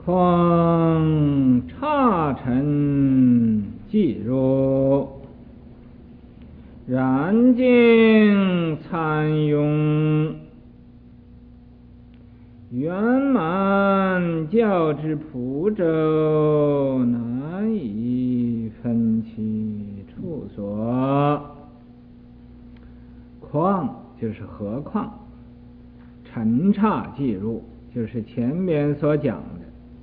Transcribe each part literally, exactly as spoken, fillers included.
况刹尘即入，然境参用，圆满教之普周，难以分其处所。况就是何况，尘刹即入，就是前面所讲的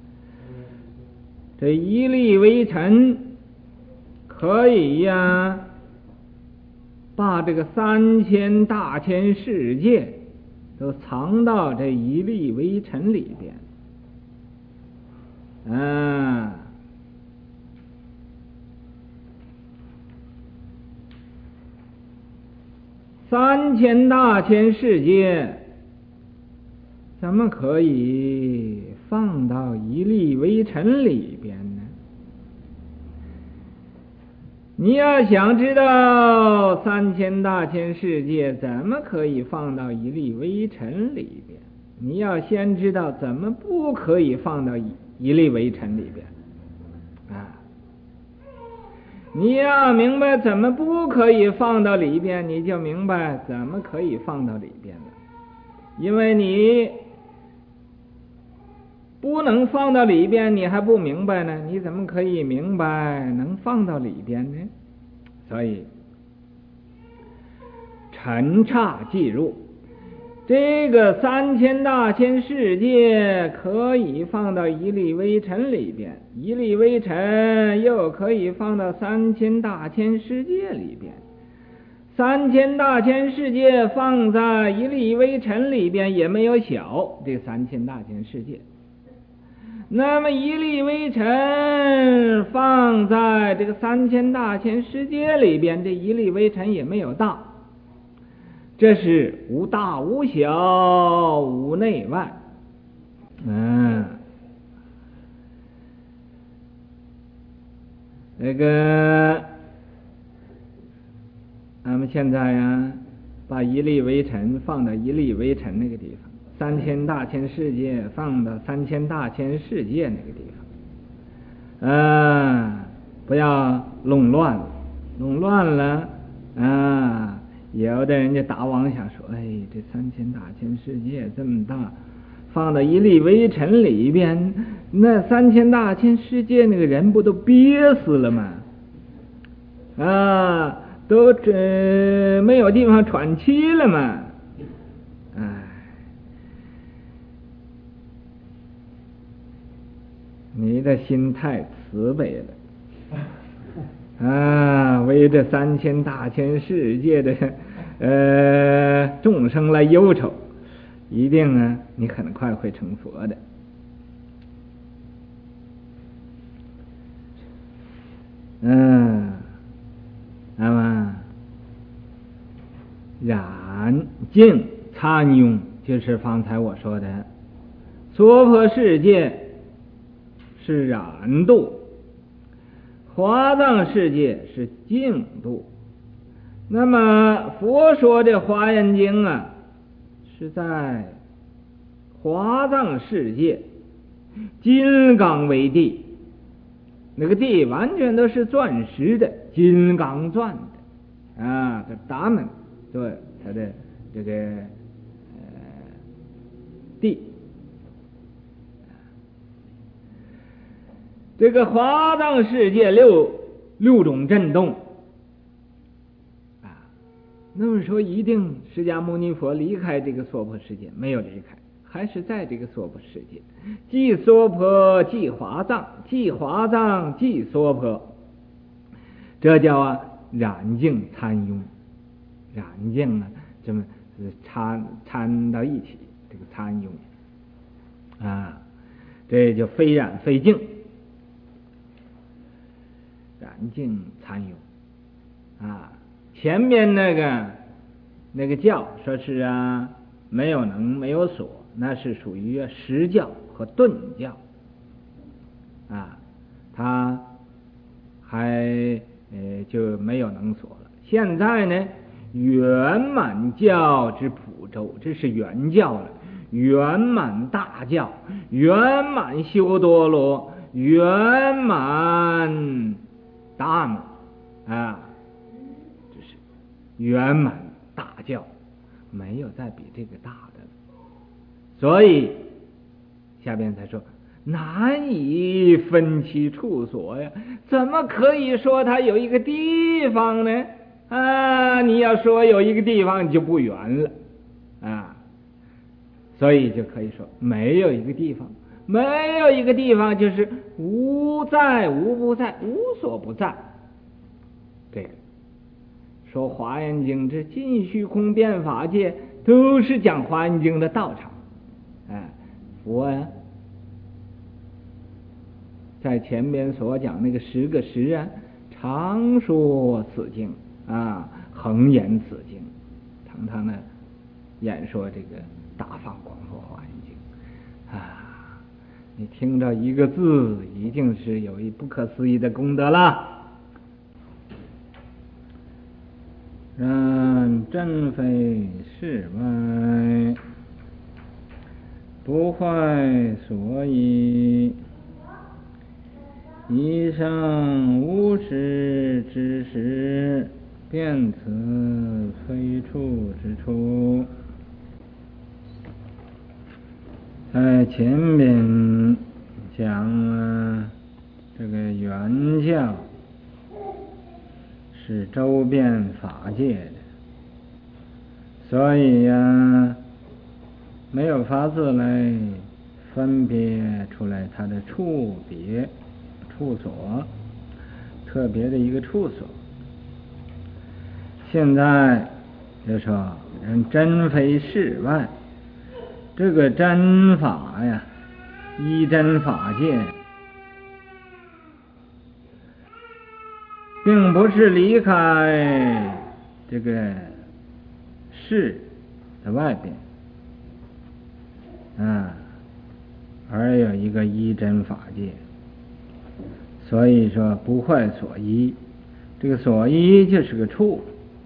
这一粒微尘，可以呀把这个三千大千世界都藏到这一粒微尘里边啊。三千大千世界怎么可以放到一粒微尘里边呢？你要想知道三千大千世界怎么可以放到一粒微尘里边，你要先知道怎么不可以放到一粒微尘里边啊。你要明白怎么不可以放到里边，你就明白怎么可以放到里边了。因为你不能放到里边，你还不明白呢，你怎么可以明白能放到里边呢？所以尘刹即入，这个三千大千世界可以放到一粒微尘里边，一粒微尘又可以放到三千大千世界里边，三千大千世界放在一粒微尘里边也没有小，这三千大千世界。那么一粒微尘放在这个三千大千世界里边，这一粒微尘也没有大，这是无大无小，无内外。嗯，那个咱们现在呀，把一粒微尘放到一粒微尘那个地方，三千大千世界放到三千大千世界那个地方，啊，不要弄乱了，弄乱了啊！有的人就打妄想说，哎，这三千大千世界这么大，放到一粒微尘里边，那三千大千世界那个人不都憋死了吗？啊，都这没有地方喘气了嘛！哎，你的心太慈悲了啊！为这三千大千世界的呃众生来忧愁，一定啊，你很快会成佛的。嗯，那么染净参用，就是方才我说的娑婆世界是染度，华藏世界是净度。那么佛说的华严经啊，是在华藏世界金刚为地，那个地完全都是钻石的，金刚钻的啊，这达门对它的这个呃地。这个华藏世界六六种震动啊，那么说一定释迦牟尼佛离开这个娑婆世界？没有离开，还是在这个娑婆世界，既娑婆既华藏，既华藏既娑婆，这叫啊染净参用。染净呢，这么掺掺到一起，这个参用啊，这就非染非净。染净参用啊，前面那个那个教说是啊没有能没有所，那是属于实教和顿教啊，他还呃就没有能所了。现在呢，圆满教之普周，这是圆教了。 圆满大教，圆满修多罗，圆满大门啊，这是圆满大教，没有再比这个大的了。所以下边才说难以分其处所呀，怎么可以说它有一个地方呢？啊，你要说有一个地方，你就不圆了啊。所以就可以说没有一个地方，没有一个地方就是无在无不在，无所不在。这个说华严经这尽虚空遍法界都是讲华严经的道场。哎，佛呀，在前面所讲那个十个时啊，常说此经啊，恒言此经，堂堂的演说这个大放广佛华严经啊，你听到一个字，已经是有一不可思议的功德了。然真非世外，不坏所依。以上无实之时，便此非处之处。在前面讲了这个原教是周遍法界的，所以呀、啊，没有法子来分别出来它的处别处所，特别的一个处所。现在就说人真非世外，这个真法呀，依真法界，并不是离开这个世的外边啊，而有一个依真法界。所以说不坏所依，这个所依就是个处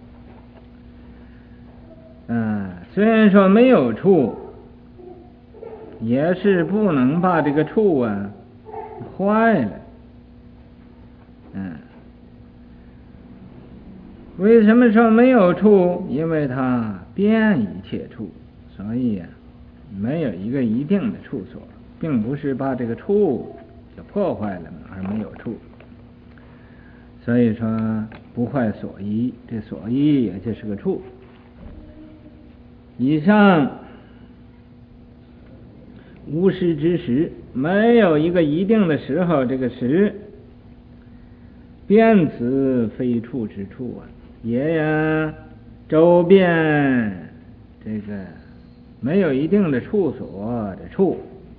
啊，虽然说没有处，也是不能把这个处啊坏了。嗯，为什么说没有处？因为它遍一切处，所以啊，没有一个一定的处所，并不是把这个处就破坏了而没有处。所以说不坏所依，这所依也就是个处。以上无时之时，没有一个一定的时候，这个时遍此非处之处啊，也呀周遍这个没有一定的处所的处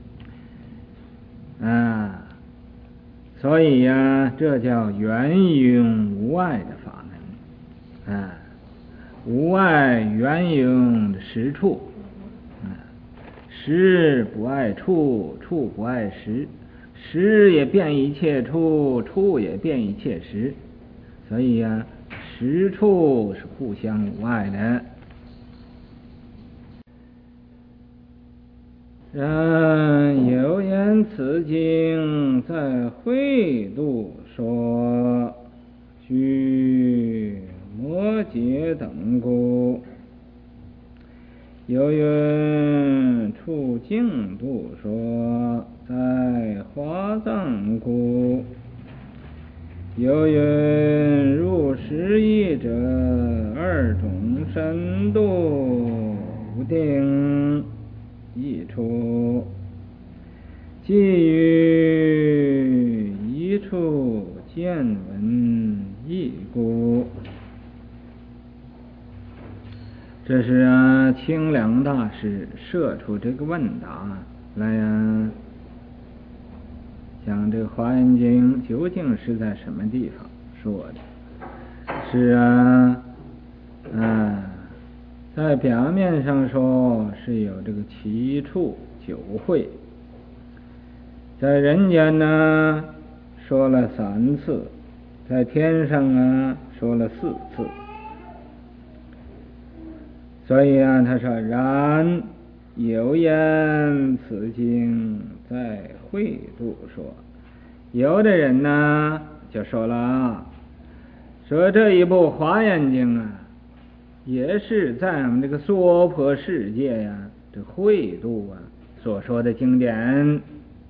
啊。所以呀、啊，这叫圆融无碍的法门啊，无碍圆融的实处啊，实不爱处，处不爱实，实也遍一切处，处也遍一切实，所以呀、啊，实处是互相无碍的。然有言此经在慧度说，据摩诘等故；有云处净度说，在华藏故；有云入十义者，二种深度无定一处，即于一处见闻异故。这是啊，清凉大师设出这个问答来呀、啊，讲这个华严经究竟是在什么地方说的？是啊，啊。在表面上说是有这个七处九会，在人间呢说了三次，在天上啊说了四次。所以啊，他说然有言此经在会度说，有的人呢就说了，说这一部华严经啊，也是在我们这个娑婆世界呀、啊，这会度啊所说的经典。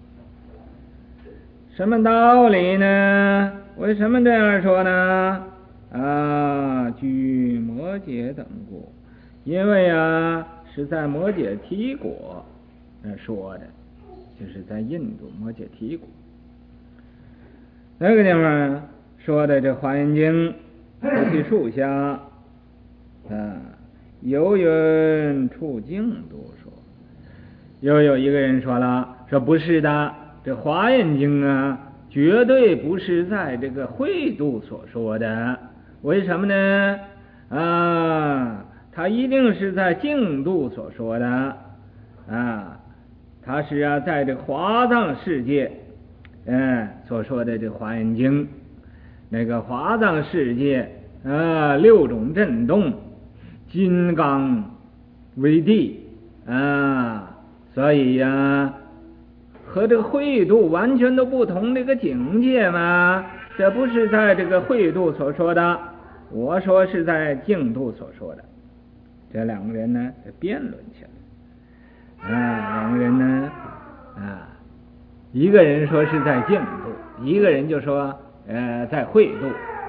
什么道理呢？为什么这样说呢？啊，据摩诘等故，因为啊是在摩诘提国那说的，就是在印度摩诘提国那个地方说的这华严经，菩提树下啊，有人处净土说。又有一个人说了，说不是的，这华严经啊绝对不是在这个会度所说的。为什么呢？啊，它一定是在净度所说的啊，它是啊在这华藏世界嗯所说的这华严经。那个华藏世界啊，六种震动，金刚为地啊，所以呀、啊，和这个会度完全都不同这个境界嘛。这不是在这个会度所说的，我说是在净度所说的。这两个人呢辩论起来啊，两个人呢啊，一个人说是在净度，一个人就说呃在会度，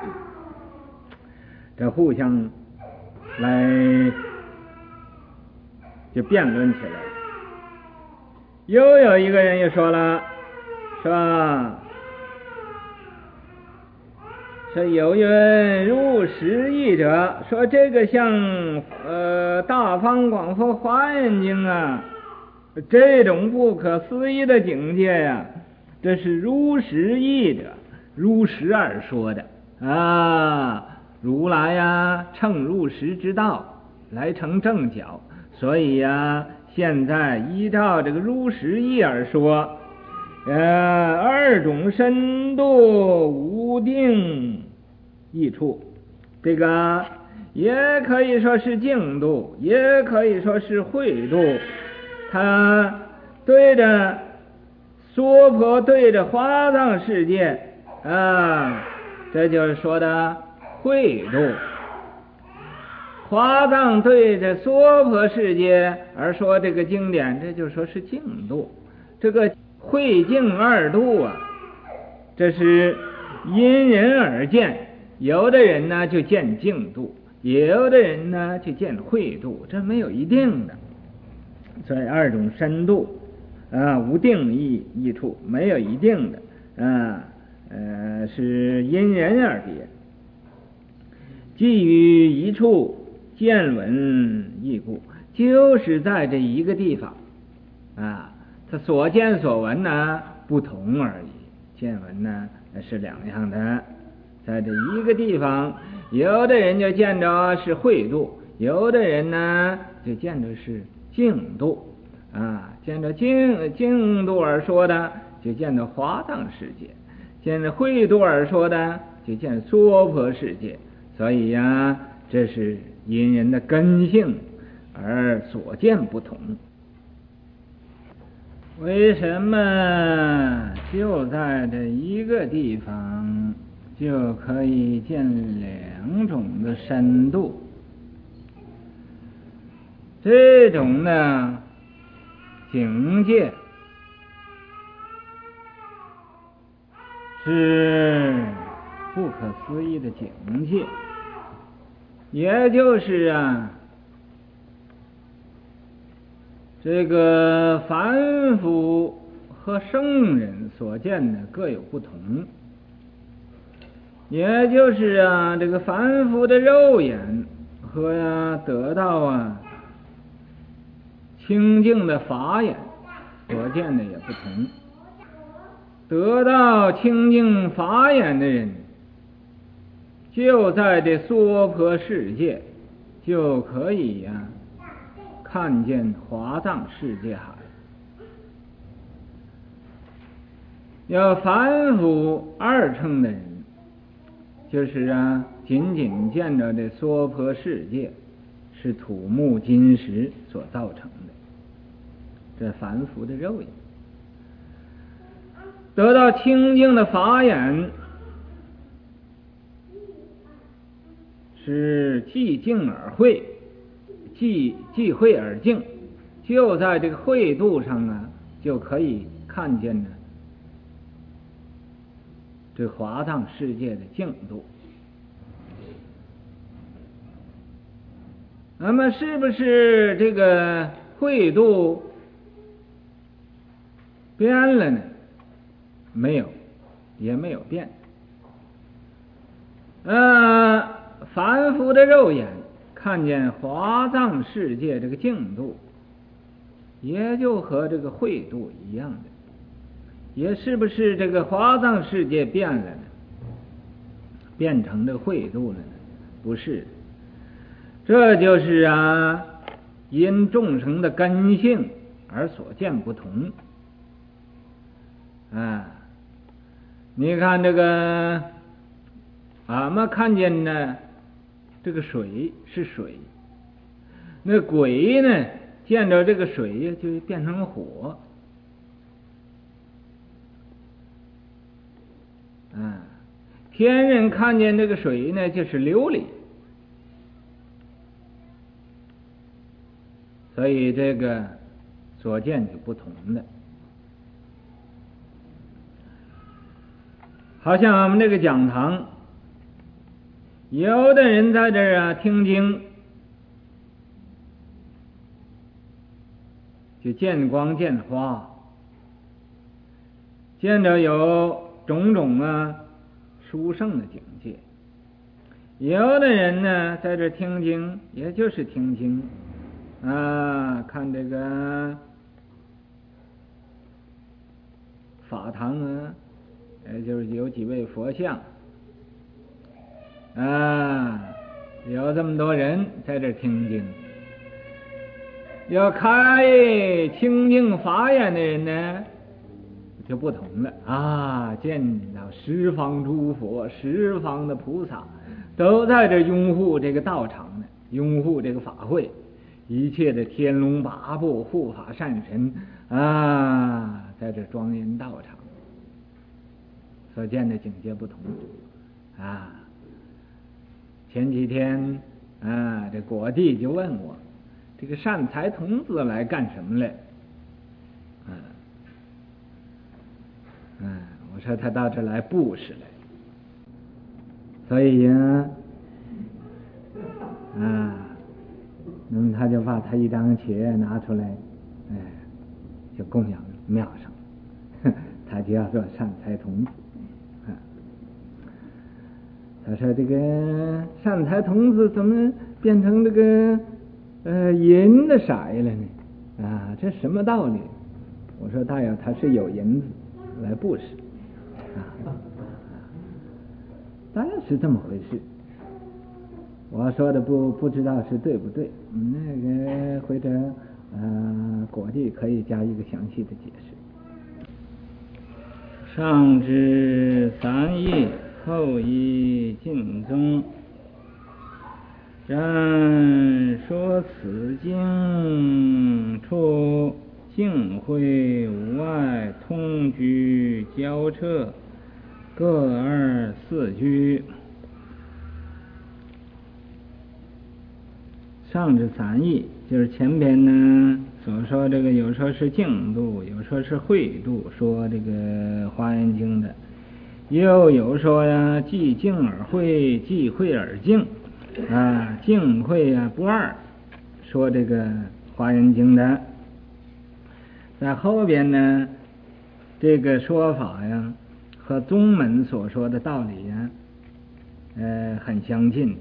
这互相来就辩论起来。又有一个人又说了，说说有云入十义者，说这个像呃大方广佛华严经啊，这种不可思议的境界呀、啊，这是如实义者，如实而说的啊。如来呀、啊，乘入实之道来成正觉，所以呀、啊，现在依照这个如实义而说。呃，二种深度无定益处，这个也可以说是净度，也可以说是会度。它对着娑婆，对着华藏世界啊，这就是说的会度。华藏对着娑婆世界而说这个经典，这就说是净度。这个会净二度啊，这是因人而见，有的人呢就见净度，有的人呢就见会度，这没有一定的。所以二种深度啊，无定义益处，没有一定的啊，呃，是因人而别。基于一处见闻异故，就是在这一个地方啊。他所见所闻呢不同而已，见闻呢是两样的。在这一个地方，有的人就见着是会度，有的人呢就见着是净度啊。见着净净度而说的，就见着华藏世界；见着会度而说的，就见娑婆世界。所以呀、啊，这是因人的根性而所见不同。为什么就在这一个地方就可以见两种的深度？这种呢境界是不可思议的境界，也就是啊这个凡夫和圣人所见的各有不同，也就是啊，这个凡夫的肉眼和啊得到啊清净的法眼所见的也不同。得到清净法眼的人，就在这娑婆世界就可以呀、啊。看见华藏世界海。要凡夫二乘的人，就是啊，仅仅见着这娑婆世界是土木金石所造成的， 这凡夫的肉眼，得到清净的法眼，是既净而慧，既既慧而净，就在这个慧度上啊，就可以看见呢这华藏世界的净度。那么是不是这个慧度变了呢？没有，也没有变。呃，凡夫的肉眼看见华藏世界这个净度，也就和这个慧度一样的。也是不是这个华藏世界变了呢？变成这慧度了呢？不是，这就是啊，因众生的根性而所见不同。啊，你看这个，俺们看见呢，这个水是水，那鬼呢见着这个水就变成火。啊，天人看见这个水呢，就是琉璃，所以这个所见就不同的。好像我们这个讲堂，有的人在这儿啊听经，就见光见花，见着有种种啊殊胜的境界。有的人呢在这听经，也就是听经啊，看这个法堂啊，也就是有几位佛像啊，有这么多人在这听经。要开清净法眼的人呢就不同了啊，见到十方诸佛、十方的菩萨都在这拥护这个道场呢，拥护这个法会，一切的天龙八部、护法善神啊，在这庄严道场，所见的境界不同啊。前几天啊，这果地就问我，这个善财童子来干什么来？嗯、啊。嗯，我说他到这来布施来，所以呀，啊，那么他就把他一张帖拿出来，哎，就供养庙上，他就要做善财童子。啊，他说这个善财童子怎么变成这个呃银的色了呢？啊，这什么道理？我说大有他是有银子来布施啊，当然是这么回事。我说的不不知道是对不对，那个或者呃果地可以加一个详细的解释。上至三义，后依尽宗，然说此经处净慧无碍，通居交彻，各二四居。上至三义，就是前边呢所说这个，有说是净度，有说是慧度，说这个华严经的，又有说呀既净而慧，既慧而净啊，净慧呀不二，说这个华严经的。在后边呢，这个说法呀和宗门所说的道理呀呃很相近。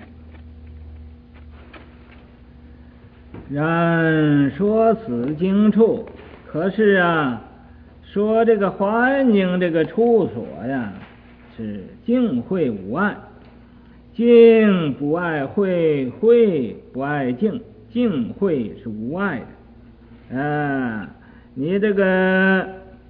然说此经处，可是啊说这个华严经这个处所呀是净慧无碍，净不爱慧，慧不爱净，净慧是无碍的啊。你这个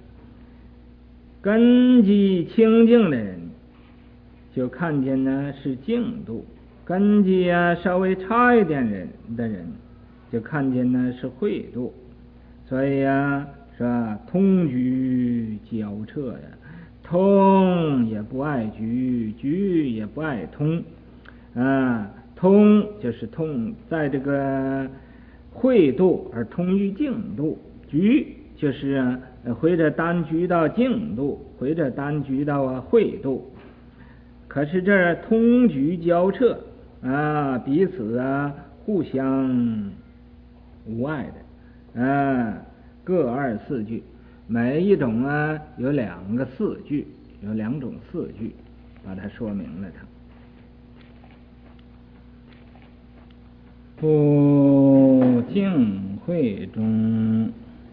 根基清净的人就看见呢是净度，根基啊稍微差一点人的人就看见呢是慧度所以呀，是吧？通局交彻呀，通也不爱局，局也不爱通，啊，通就是通在这个会度而通于净度，局就是回着单局到净度，回着单局到啊会度。可是这通局交彻啊，彼此啊互相无碍的，啊，各二四句，每一种啊有两个四句，有两种四句，把它说明了它。不净会中，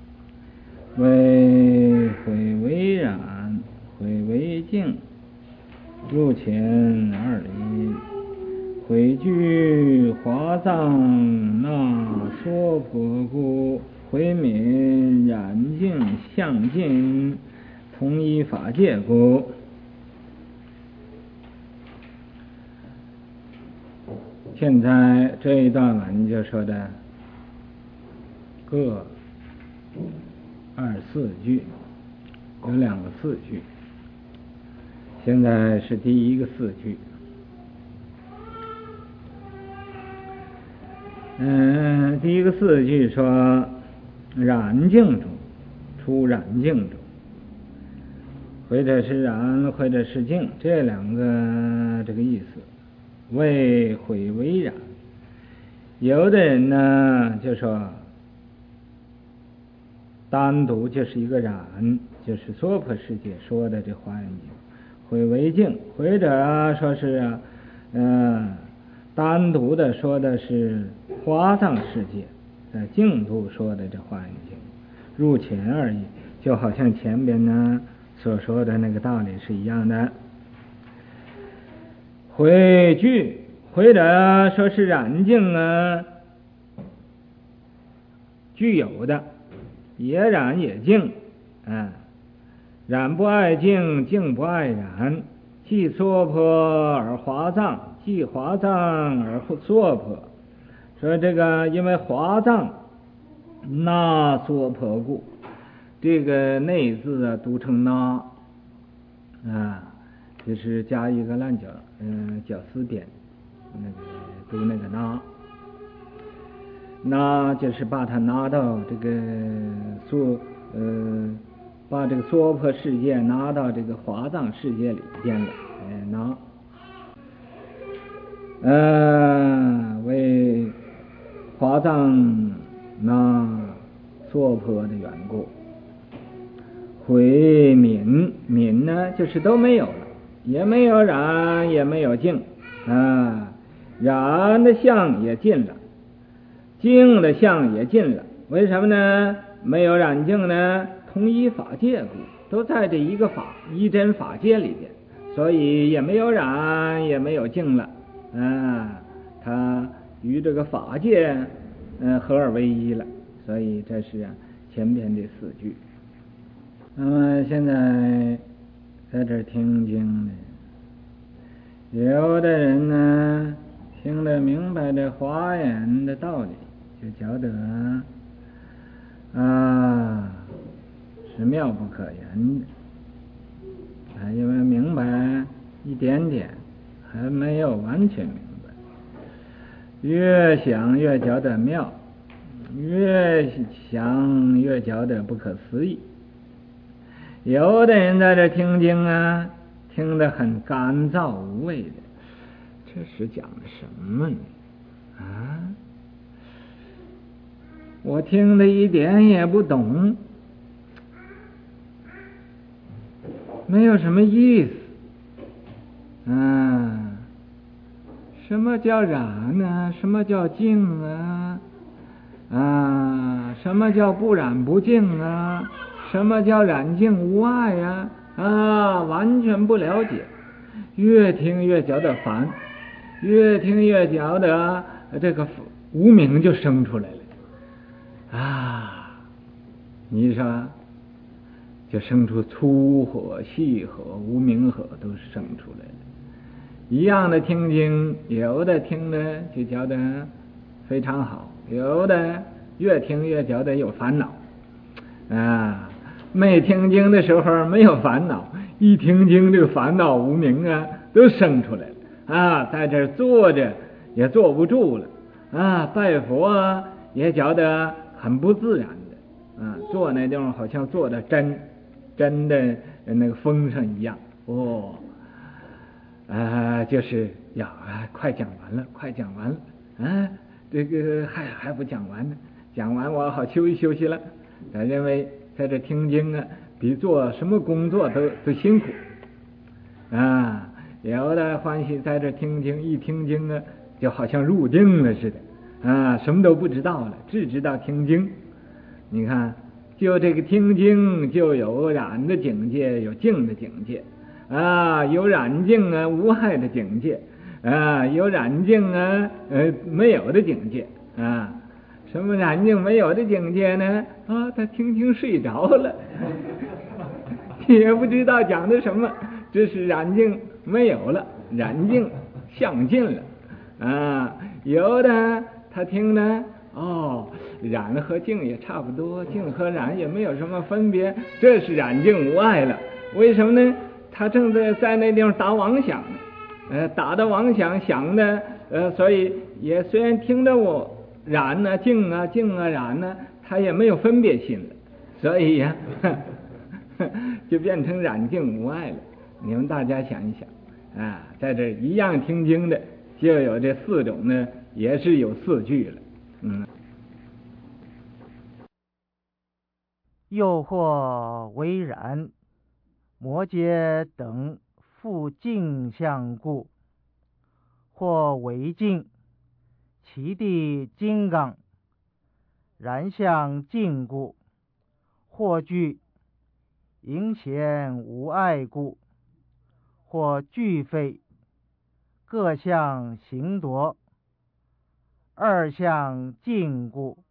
为会为染，会为净，入前二离，会具华藏那娑婆故，会泯染净相尽，同一法界故。现在这一段文就说的各二四句，有两个四句。现在是第一个四句，嗯、呃，第一个四句说染净中，出染净中，或者是染，或者是净，这两个这个意思。为会为染，有的人呢就说单独就是一个染，就是娑婆世界说的这华严经，会为净，或者说是嗯、呃、单独的说的是华藏世界，在净土说的这华严经，入前而已，就好像前边呢所说的那个道理是一样的。会具，或者说是染净啊，具有的，也染也净，啊，染不爱净，净不爱染，既娑婆而华藏，既华藏而娑婆。说这个因为华藏那娑婆故，这个内字啊读成那啊，就是加一个烂角，嗯，绞丝边，那个读那个那，那就是把它拿到这个娑，呃，把这个娑婆世界拿到这个华藏世界里边了，哎，那，呃，为华藏那娑婆的缘故，会泯泯呢，就是都没有了。也没有染，也没有净啊，染的相也尽了，净的相也尽了。为什么呢？没有染净呢？同一法界故，都在这一个法一真法界里边，所以也没有染，也没有净了啊。它与这个法界嗯、呃、合而为一了，所以这是啊前边的四句。那么现在在这听经呢，有的人呢听得明白这华严的道理，就觉得啊是妙不可言的，啊，因为明白一点点，还没有完全明白，越想越觉得妙，越想越觉得不可思议。有的人在这听经啊，听得很干燥无味的，这是讲的什么呢？啊，我听得一点也不懂，没有什么意思。啊，什么叫染呢？什么叫净啊？啊，什么叫不染不净啊？什么叫染净无碍呀？啊，完全不了解，越听越觉得烦，越听越觉得这个无明就生出来了啊！你说，就生出粗火、细火、无明火都生出来了。一样的听经，有的听呢就觉得非常好，有的越听越觉得有烦恼啊，没听经的时候没有烦恼，一听经这个烦恼无明啊都生出来了啊，在这坐着也坐不住了啊，拜佛啊也觉得很不自然的啊，坐那地方好像坐的真真的那个风声一样哦，啊，就是要啊，快讲完了，快讲完了啊，这个还还不讲完呢，讲完我好休息休息了。他认为在这听经啊，比做什么工作都都辛苦啊。有的欢喜在这听经，一听经啊，就好像入境了似的啊，什么都不知道了，只知道听经。你看，就这个听经，就有染的境界，有净的境界啊，有染净啊，无害的境界啊，有染净啊，呃，没有的境界啊。什么染净没有的境界呢？啊，他听听睡着了，也不知道讲的什么，这是染净没有了，染净相尽了啊。有的他听呢，哦，染和净也差不多，净和染也没有什么分别，这是染净无碍了。为什么呢？他正在在那地方打妄想，呃，打的妄想想的，呃，所以也虽然听着我。染啊净啊净啊染啊，他也没有分别心了，所以呀、啊，就变成染净无碍了。你们大家想一想啊，在这一样听经的，就有这四种呢，也是有四句了。嗯， 又或为然，摩诘等复镜相故，或为镜。其地金刚，然相尽故；或具淫嫌无碍故；或俱废，各相行夺，二相尽故。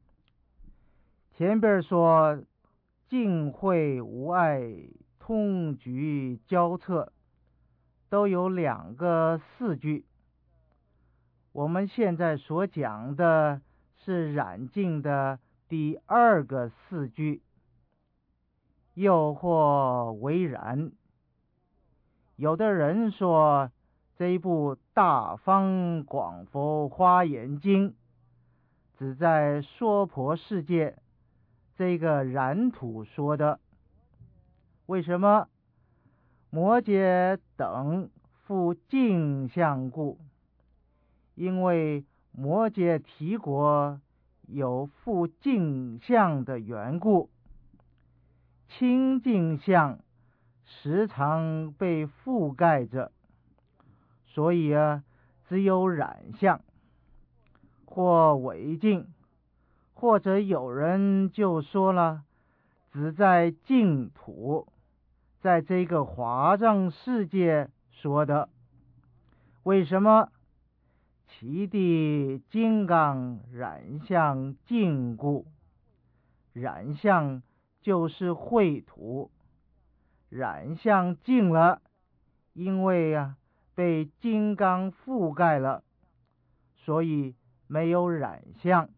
前边说净慧无碍，通局交测，都有两个四句。我们现在所讲的是染净的第二个四句，又或为然。有的人说这一部《大方广佛华严经》只在娑婆世界这个染土说的。为什么？摩诘等复镜相故。因为摩诘提国有复镜相的缘故，清净相时常被覆盖着，所以啊，只有染相或为净，或者有人就说了，只在净土，在这个华藏世界说的。为什么？其地金刚染相尽故。染相就是秽土，染相尽了，因为啊被金刚覆盖了，所以没有染相。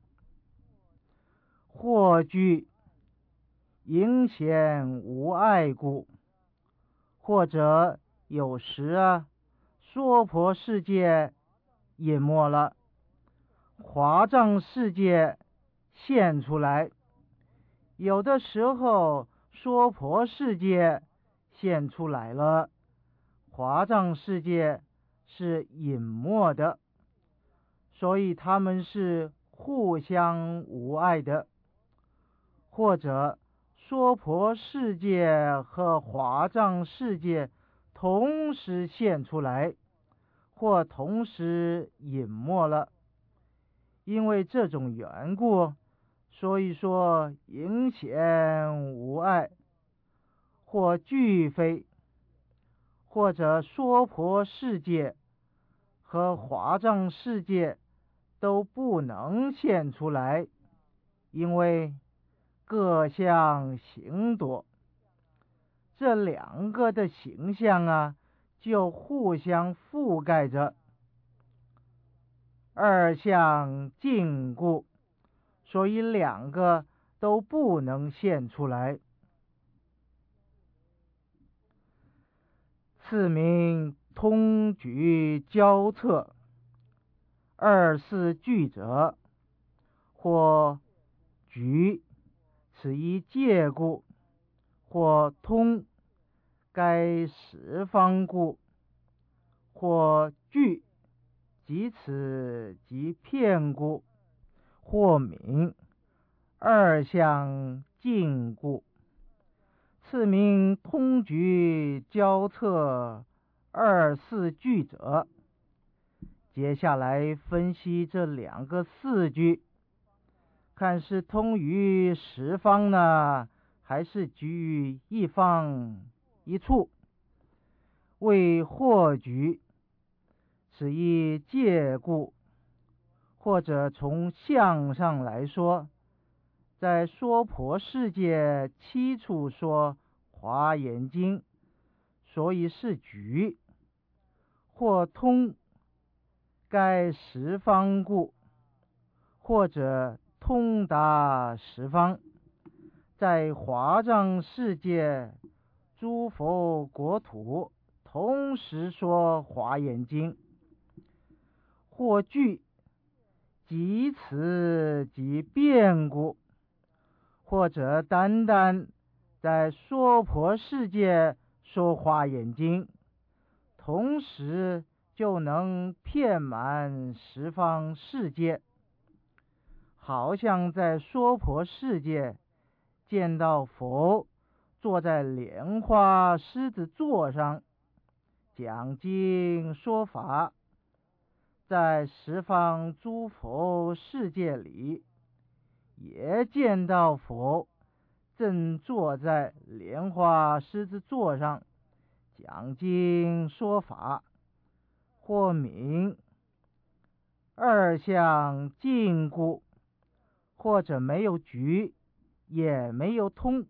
或具淫嫌无碍故，或者有时啊娑婆世界隐没了，华藏世界现出来。有的时候娑婆世界现出来了，华藏世界是隐没的，所以他们是互相无碍的。或者娑婆世界和华藏世界同时现出来，或同时隐没了。因为这种缘故，所以说淫嫌无碍，或俱非，或者娑婆世界和华藏世界都不能现出来，因为各相行多，这两个的形象啊就互相覆盖着。二相尽故，所以两个都不能现出来。次名通举交测，二四句者，或举，此一介故；或通，该十方故；或句，即此即片故；或名，二相近故。次名通举交测二四句者，接下来分析这两个四句，看是通于十方呢，还是居一方一处。为或举，此一介故，或者从相上来说，在娑婆世界七处说华严经，所以是举；或通，该十方故，或者通达十方，在华藏世界诸佛国土同时说华严经。或句，即此即变故，或者单单在娑婆世界说华严经，同时就能遍满十方世界，好像在娑婆世界见到佛坐在莲花狮子座上讲经说法，在十方诸佛世界里也见到佛正坐在莲花狮子座上讲经说法。或名，二相近故，或者没有举，也没有通。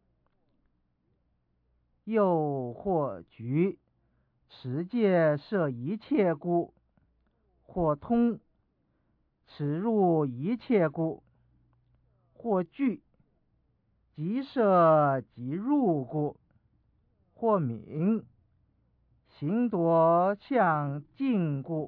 又或举，持戒摄一切故；或通，此入一切故；或具，即摄即入故；或名，行夺相近故。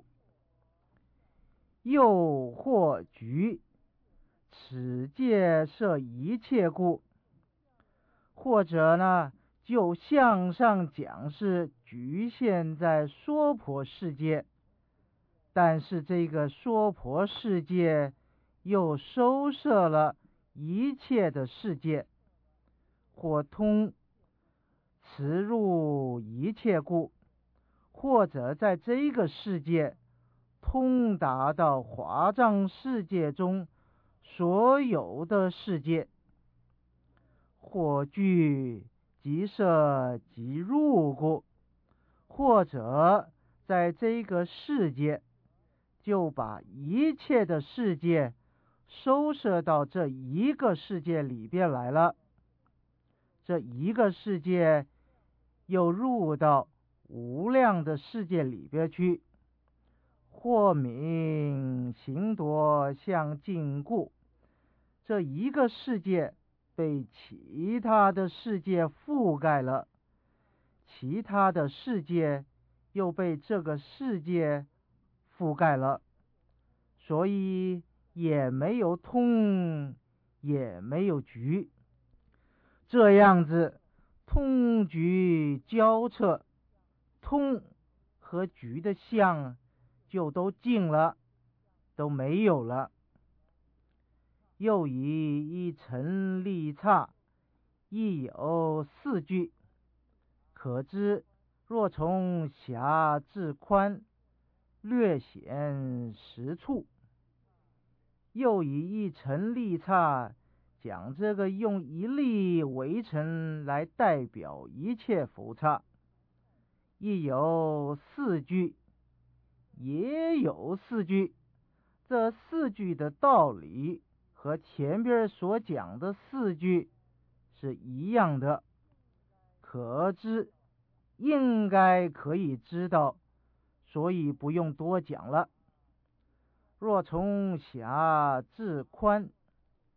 又或举，此戒摄一切故。或者呢，就向上讲是局限在娑婆世界，但是这个娑婆世界又收摄了一切的世界。或通，此入一切故，或者在这个世界通达到华藏世界中所有的世界。或具，即摄即入故，或者在这个世界就把一切的世界收摄到这一个世界里边来了，这一个世界又入到无量的世界里边去。或名行夺相近故，这一个世界被其他的世界覆盖了，其他的世界又被这个世界覆盖了，所以也没有通，也没有举。这样子通举交测，通和举的相就都尽了，都没有了。又以一尘利差，亦有四句，可知若从狭至宽，略显实处。又以一尘利差，讲这个用一粒为尘来代表一切佛刹，亦有四句，也有四句。这四句的道理和前边所讲的四句是一样的，可知应该可以知道，所以不用多讲了。若从狭至宽，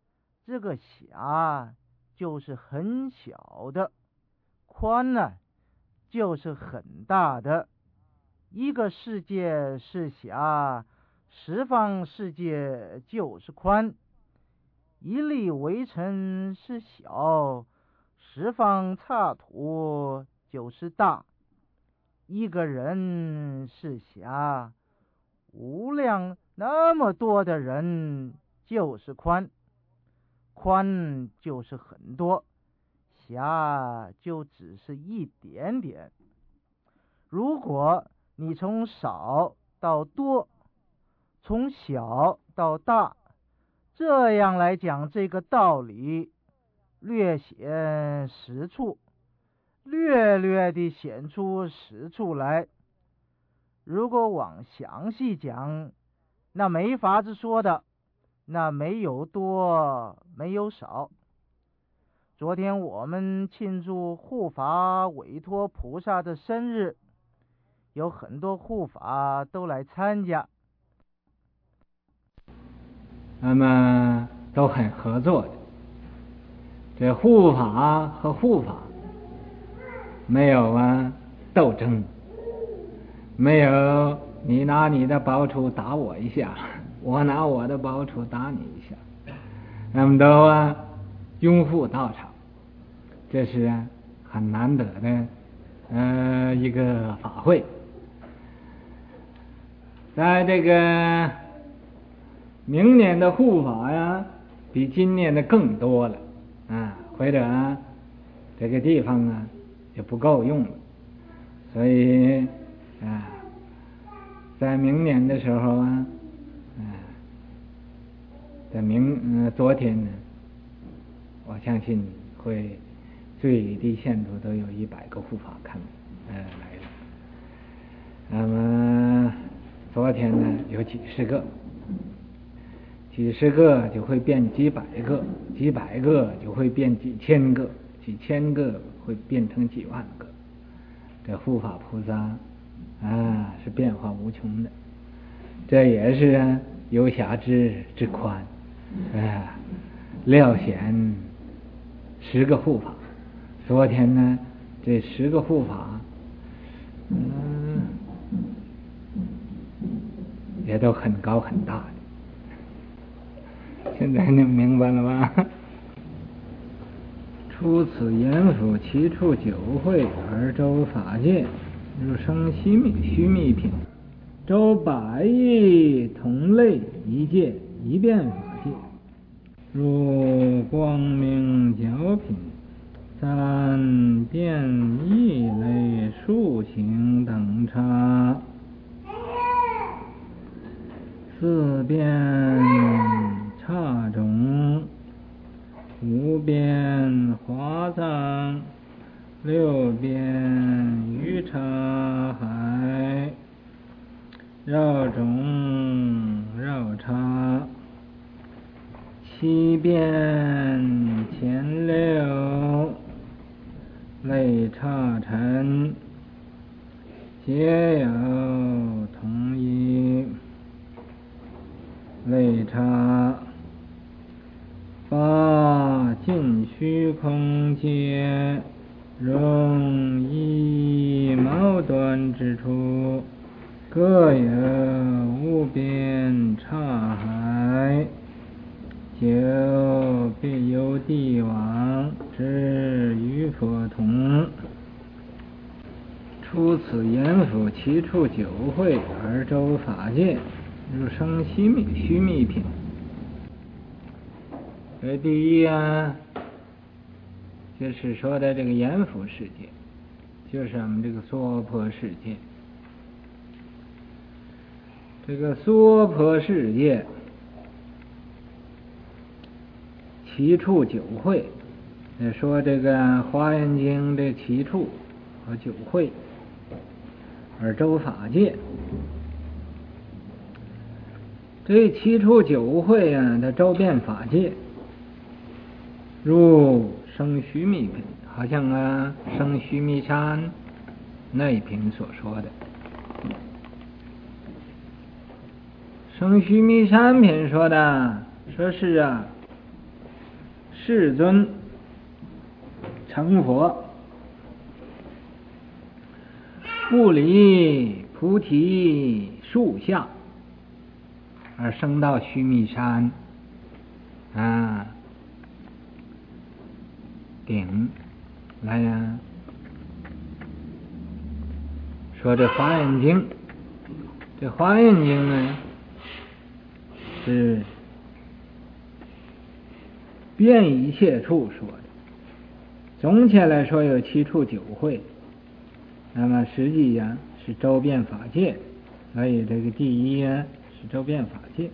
这个狭就是很小的，宽呢就是很大的。一个世界是狭，十方世界就是宽；一粒微尘是小，十方刹土就是大。一个人是狭，无量那么多的人就是宽，宽就是很多，狭就只是一点点。如果你从少到多，从小到大，这样来讲这个道理，略显实处，略略地显出实处来。如果往详细讲，那没法子说的，那没有多，没有少。昨天我们庆祝护法委托菩萨的生日，有很多护法都来参加， 那么都很合作的。这护法和护法没有啊斗争，没有你拿你的宝杵打我一下，我拿我的宝杵打你一下，那么都啊拥护道场，这是啊很难得的呃一个法会。在这个明年的护法呀，比今年的更多了啊，或者啊这个地方啊也不够用了，所以啊，在明年的时候啊，啊在明呃昨天呢，我相信会最低限度都有一百个护法看呃来了。那么昨天呢有几十个，几十个就会变几百个，几百个就会变几千个，几千个会变成几万个。这护法菩萨啊是变化无穷的，这也是啊游侠之之宽啊，料显十个护法。昨天呢这十个护法嗯也都很高很大的，现在你明白了吧？出此言府，其处九会，而周法界，入生须弥须弥品，周百亿同类一界，一变法界，入光明角品，三变异类数形等差，四变差种，五变华藏，六变鱼叉海，绕种绕叉，七变前六类差尘，皆有同一类差，八尽虚空界，容易矛盾之处，各有无边差海，九必有帝王之与佛同。出此言府，其处九会，而周法界，入生须弥须弥品。这第一啊，就是说的这个阎浮世界，就是我们这个娑婆世界。这个娑婆世界，其处九会，说这个《华严经》这其处和九会，而周法界。这其处九会啊，它周遍法界，入生须弥品，好像啊生须弥山那一品所说的。生须弥山品说的，说是啊， 世尊成佛，不离菩提树下，而升到须弥山啊顶来呀，说这华严经，这华严经呢是遍一切处说的，总体来说有七处九会，那么实际呀是周遍法界，所以这个第一呀是周遍法界，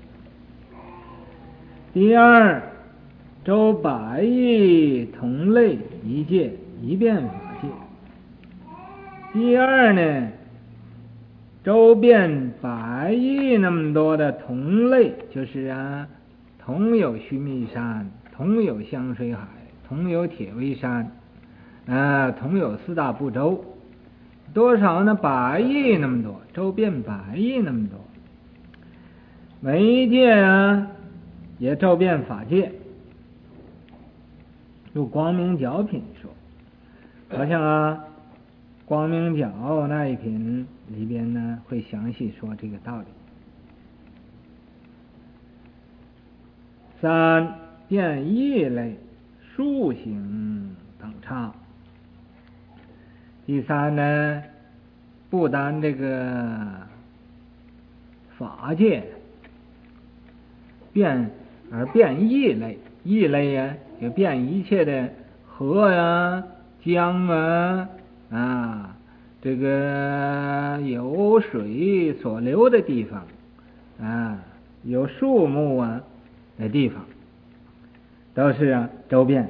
第二周百亿同类一界一遍法界，第二呢周遍百亿那么多的同类，就是啊同有须弥山，同有香水海，同有铁围山，啊同有四大部洲，多少呢？百亿那么多，周遍百亿那么多，每一界啊也周遍法界。就光明角品说，好像啊光明角那一品里边呢会详细说这个道理。三遍异类数行等差。第三呢，不单这个法界变，而变异类，异类呀就变一切的河呀、江啊啊，这个有水所流的地方啊，有树木啊的地方，都是啊周遍。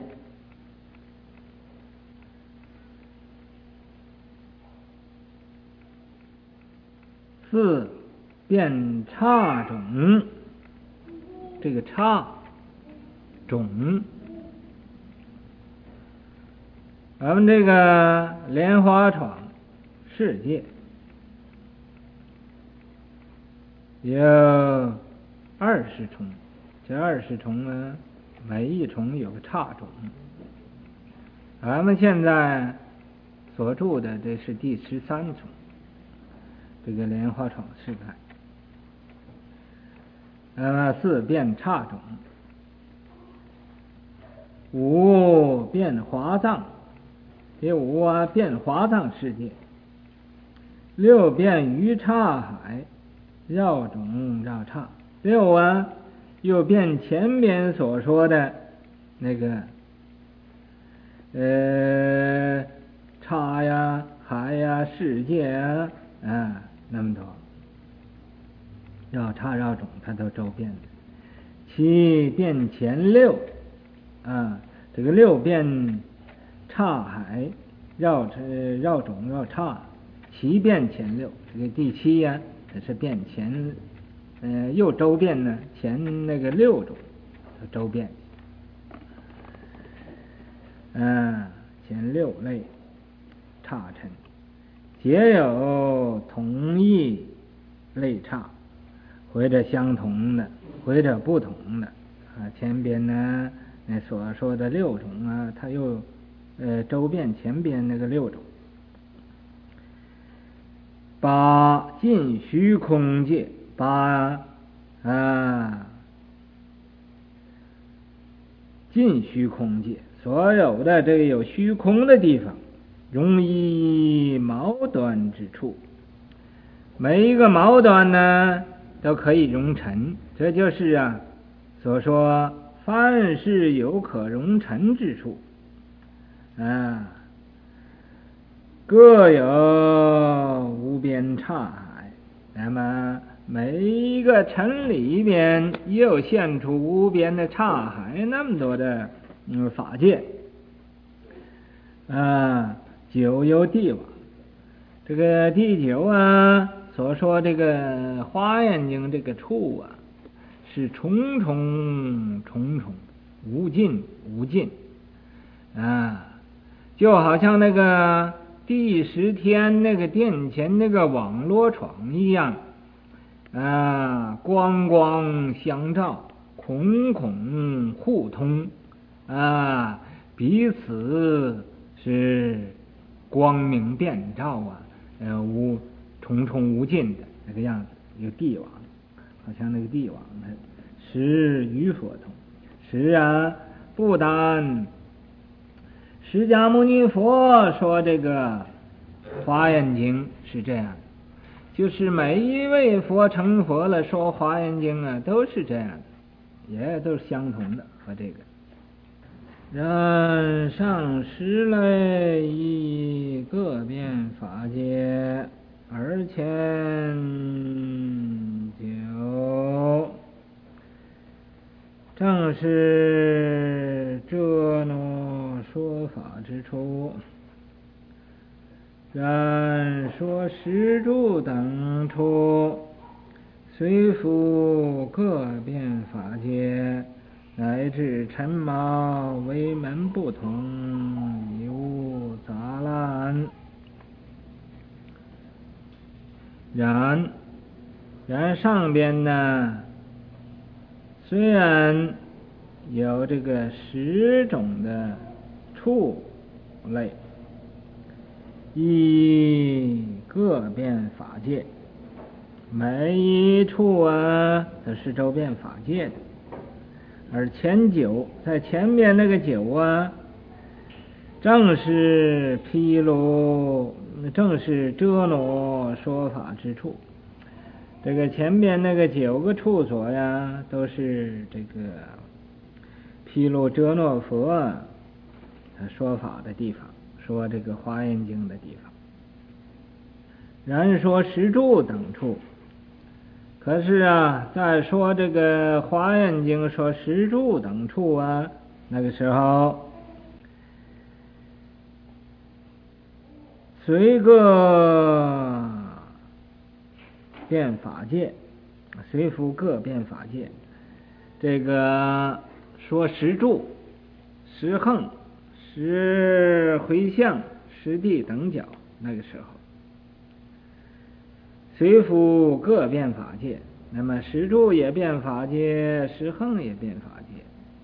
四变差种，这个差种，咱们这个莲花闯世界有二十重，这二十重呢，每一重有个差种。咱们现在所住的这是第十三重，这个莲花闯世界。那么四变差种，五变华藏，第五啊变华藏世界，六变鱼刹海，绕种绕刹，六啊又变前边所说的那个呃刹呀海呀世界啊啊那么多，绕刹绕种它都周遍了。七变前六啊，这个六变刹海绕绕种绕刹，七变前六，这个第七呀它是变前呃又周遍呢前那个六种它周遍，啊前六类刹尘，皆有同一类刹，或者相同的，或者不同的啊。前边呢那所说的六种啊，它又呃周遍前边那个六种。八尽虚空界，八啊尽虚空界，所有的这个有虚空的地方，容易毛端之处，每一个毛端呢都可以容尘，这就是啊所说凡是有可容尘之处啊，各有无边刹海。那么每一个尘里边又现出无边的刹海，那么多的嗯法界啊。九有地网，这个第九啊所说这个华严经这个处啊，是重重重重，无尽无尽啊，就好像那个第十天那个殿前那个网罗床一样啊，光光相照，孔孔互通啊，彼此是光明遍照啊，呃，无重重无尽的那个样子，一个帝王，好像那个帝王似的。是与佛同，是啊，不但释迦牟尼佛说这个华严经是这样，就是每一位佛成佛了说华严经啊，都是这样的，也都是相同的和这个。然上师类以各变法界而前九，正是这诺说法之处。然说十住等处，虽复各变法界，乃至尘毛为门不同，已无杂乱。然然上边呢，虽然有这个十种的处类，以各变法界，每一处啊都是周遍法界的。而前九，在前面那个九啊，正是披露，正是遮罗说法之处。这个前面那个九个处所呀，都是这个披露遮诺佛啊他说法的地方，说这个华严经的地方。然说十住等处，可是啊，在说这个华严经说十住等处啊，那个时候随各变法界，随复各变法界，这个说十住、十横、十回向、十地等角，那个时候随复各变法界，那么十住也变法界，十横也变法界，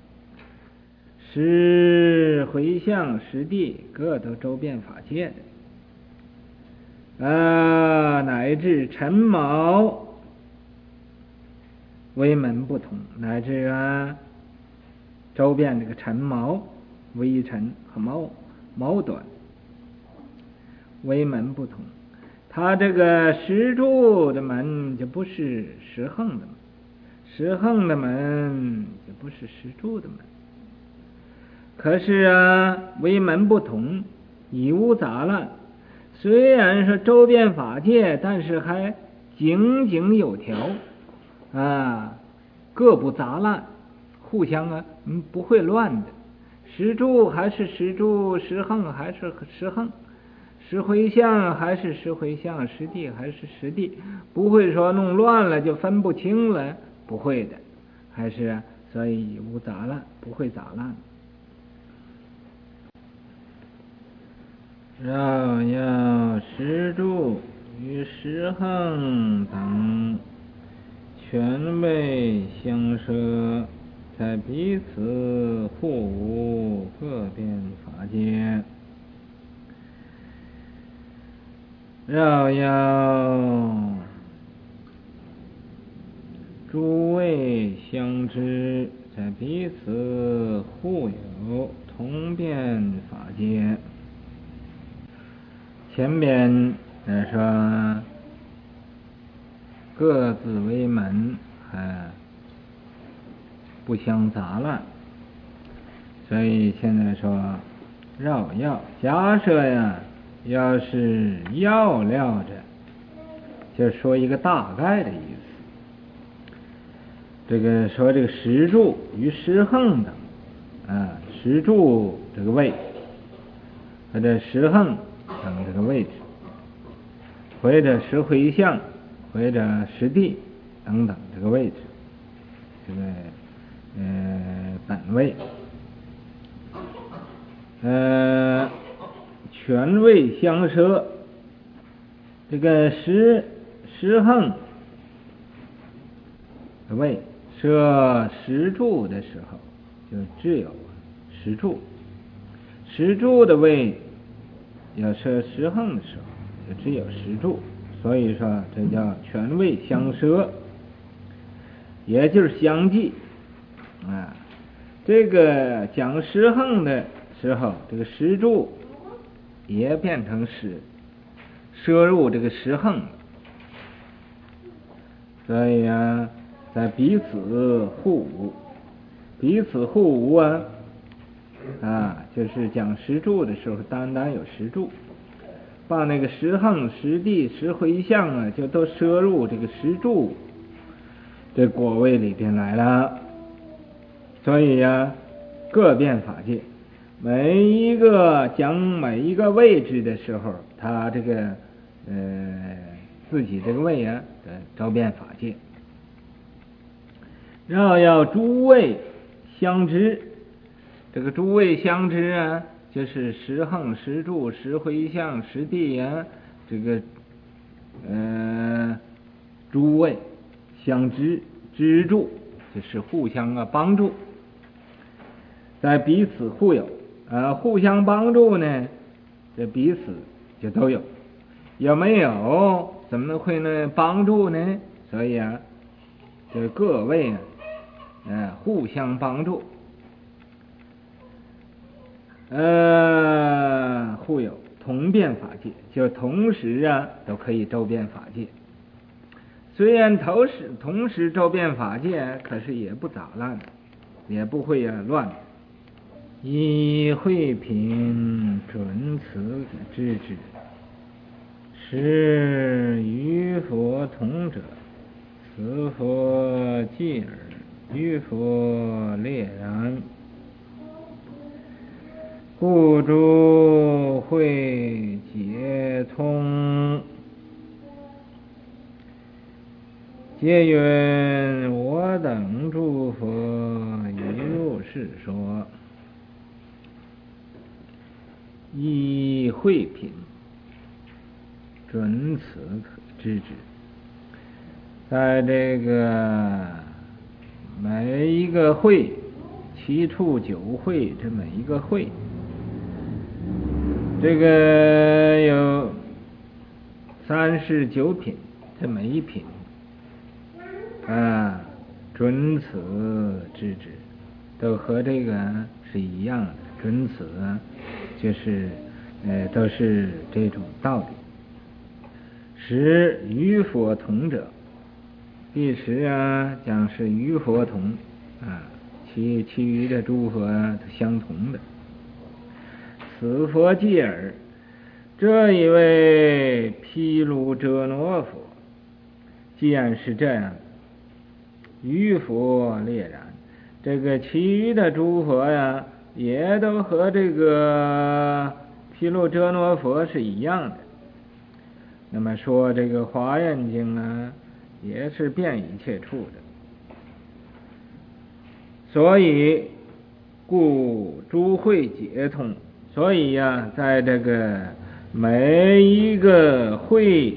十回向、十地各都周遍法界的，啊，乃至尘毛为门不同，乃至啊周遍这个尘毛、微尘和毛毛短为门不同。他这个十住的门就不是十横的门，十横的门就不是十住的门。可是啊，为门不同，已无杂乱。虽然说周遍法界，但是还井井有条啊，各不杂乱，互相啊，嗯，不会乱的。十住还是十住，十横还是十横。十回向还是十回向，十地还是十地，不会说弄乱了就分不清了，不会的，还是所以无杂乱，不会杂乱。绕要十住与十横等权位相摄，在彼此互无各变法界。绕要诸位相知，在彼此互有同变法界。前边来说各自为门，还不相杂乱，所以现在说绕要，假设呀要是要料着，就说一个大概的意思。这个说这个十住与十横等啊，十住这个位或者十横等这个位置，或者十回向或者十地等等这个位置，这个呃本位呃权位相摄，这个十十横的位摄十住的时候，就只有石柱。石柱的位要设十横的时候，就只有石柱，所以说这叫全位相摄，也就是相继啊。这个讲十横的时候，这个石柱也变成石，摄入这个十横，所以啊，在彼此互无，彼此互无啊，啊，就是讲石柱的时候，单单有石柱，把那个十横、十地、十回向啊，就都摄入这个石柱这果位里边来了。所以呀、啊，各变法界，每一个讲每一个位置的时候，他这个呃自己这个位啊，呃周遍法界，然后要诸位相知。这个诸位相知啊，就是十横、十柱、十回向、十地啊，这个呃诸位相知知助，就是互相啊帮助，在彼此互有啊，互相帮助呢，这彼此就都有，有没有怎么会呢帮助呢？所以啊，这各位啊，呃互相帮助。呃，互有同遍法界，就同时啊都可以周遍法界。虽然同时同时周遍法界，可是也不杂乱，也不会啊乱。以慧品准此知之，是与佛同者，此佛寂耳，与佛烈然。故诸慧解通，皆云我等诸佛一如是说。以慧品准此可知之，在这个每一个会，七处九会，这每一个会，这个有三十九品，这每一品啊，准此知之，都和这个是一样的。准此啊，就是呃，都是这种道理。十与佛同者，第十啊，讲是与佛同啊，其其余的诸佛啊都相同的。此佛寂耳，这一位毗卢遮那佛，既然是这样，与佛烈然，这个其余的诸佛呀，也都和这个毗卢遮那佛是一样的。那么说这个华严经啊，也是遍一切处的，所以故诸慧解通。所以呀、啊，在这个每一个会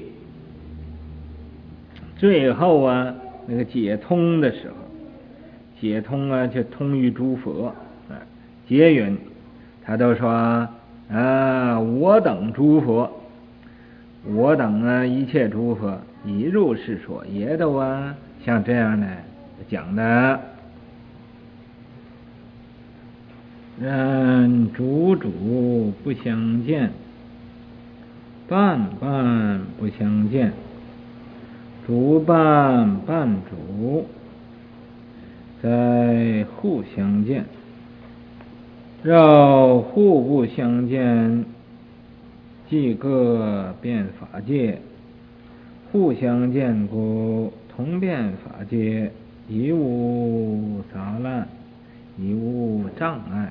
最后啊，那个解通的时候，解通啊，就通于诸佛啊，结云，他都说啊，我等诸佛，我等啊，一切诸佛一入是说，也都啊，像这样的讲的。然主主不相见，伴伴不相见，主伴伴主，在互相见，绕互不相见，即各遍法界，互相见故同遍法界，一无杂乱，一无障碍。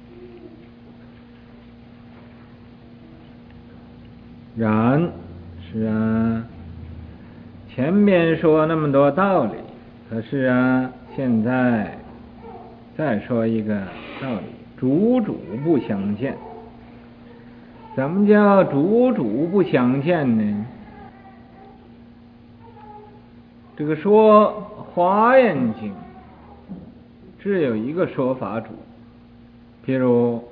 然是啊，前面说那么多道理，可是啊，现在再说一个道理，主主不相见。怎么叫主主不相见呢？这个说华严经只有一个说法主， 譬如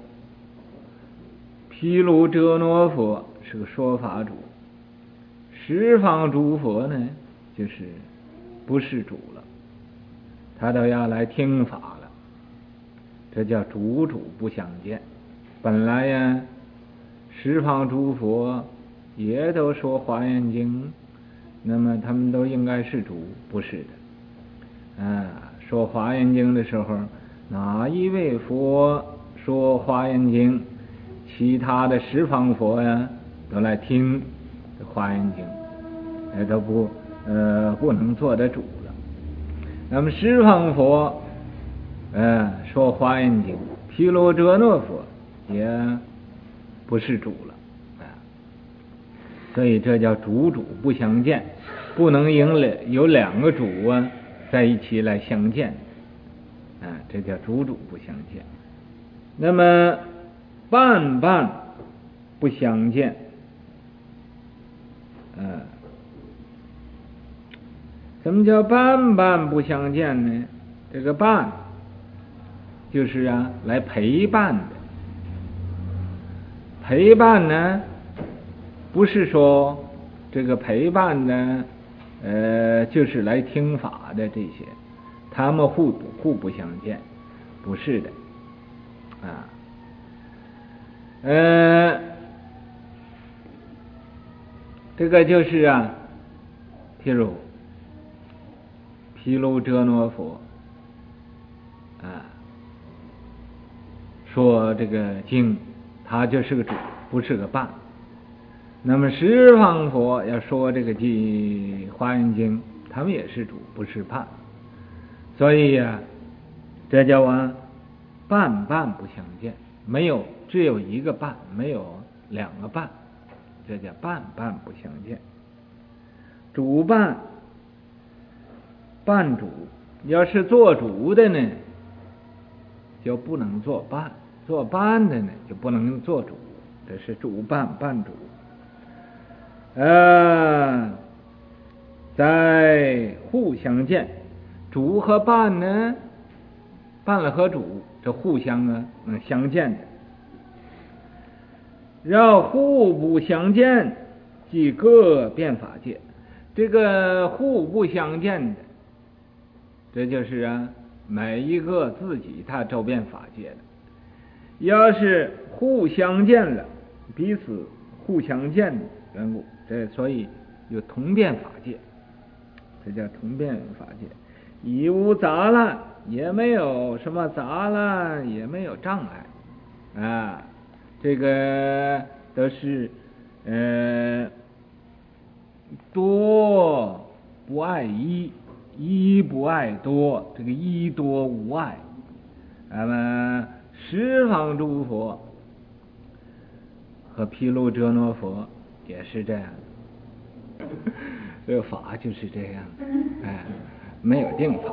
毗卢遮那佛是个说法主，十方诸佛呢就是不是主了，他都要来听法了，这叫主主不相见。本来呀十方诸佛也都说华严经，那么他们都应该是主，不是的啊。说华严经的时候，哪一位佛说华严经，其他的十方佛呀都来听华严经，那都不呃不能做得主了。那么十方佛呃说华严经，毗卢遮那佛也不是主了啊。所以这叫主主不相见，不能有两个主啊在一起来相见啊，这叫主主不相见。那么伴伴不相见，呃，什么叫伴伴不相见呢？这个伴就是啊来陪伴的，陪伴呢不是说这个陪伴呢呃就是来听法的这些，他们互互不相见，不是的啊。呃，这个就是啊，譬如毗卢遮那佛啊，说这个经，他就是个主，不是个伴。那么十方佛要说这个经华严经，他们也是主，不是伴。所以呀、啊，这叫啊伴伴不相见，没有只有一个伴，没有两个伴，这叫伴伴不相见。主伴伴主，要是做主的呢就不能做伴，做伴的呢就不能做主，这是主伴伴主。呃，在互相见，主和伴呢，伴了和主这互相啊嗯相见的，要互不相见，即各变法界。这个互不相见的，这就是啊每一个自己他周遍法界的。要是互相见了，彼此互相见的缘故，这所以有同变法界，这叫同变法界。已无杂乱，也没有什么杂乱，也没有障碍啊，这个都是呃多不爱一，一不爱多，这个一多无碍。那么十方诸佛和毗卢遮那佛也是这样的，这个法就是这样，哎，没有定法。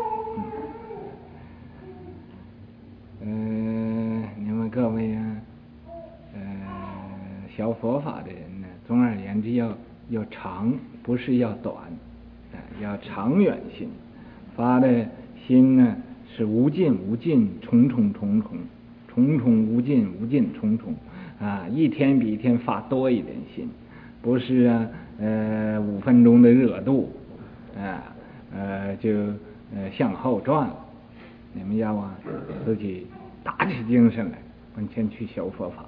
嗯、呃，你们各位啊，呃，小佛法的人呢，总而言之要要长，不是要短，呃、要长远心。发的心呢是无尽无尽，重重重重，重重无尽无尽重重啊，一天比一天发多一点心，不是啊呃五分钟的热度啊呃就呃向后转了。你们要啊自己打起精神来，往前去修佛法。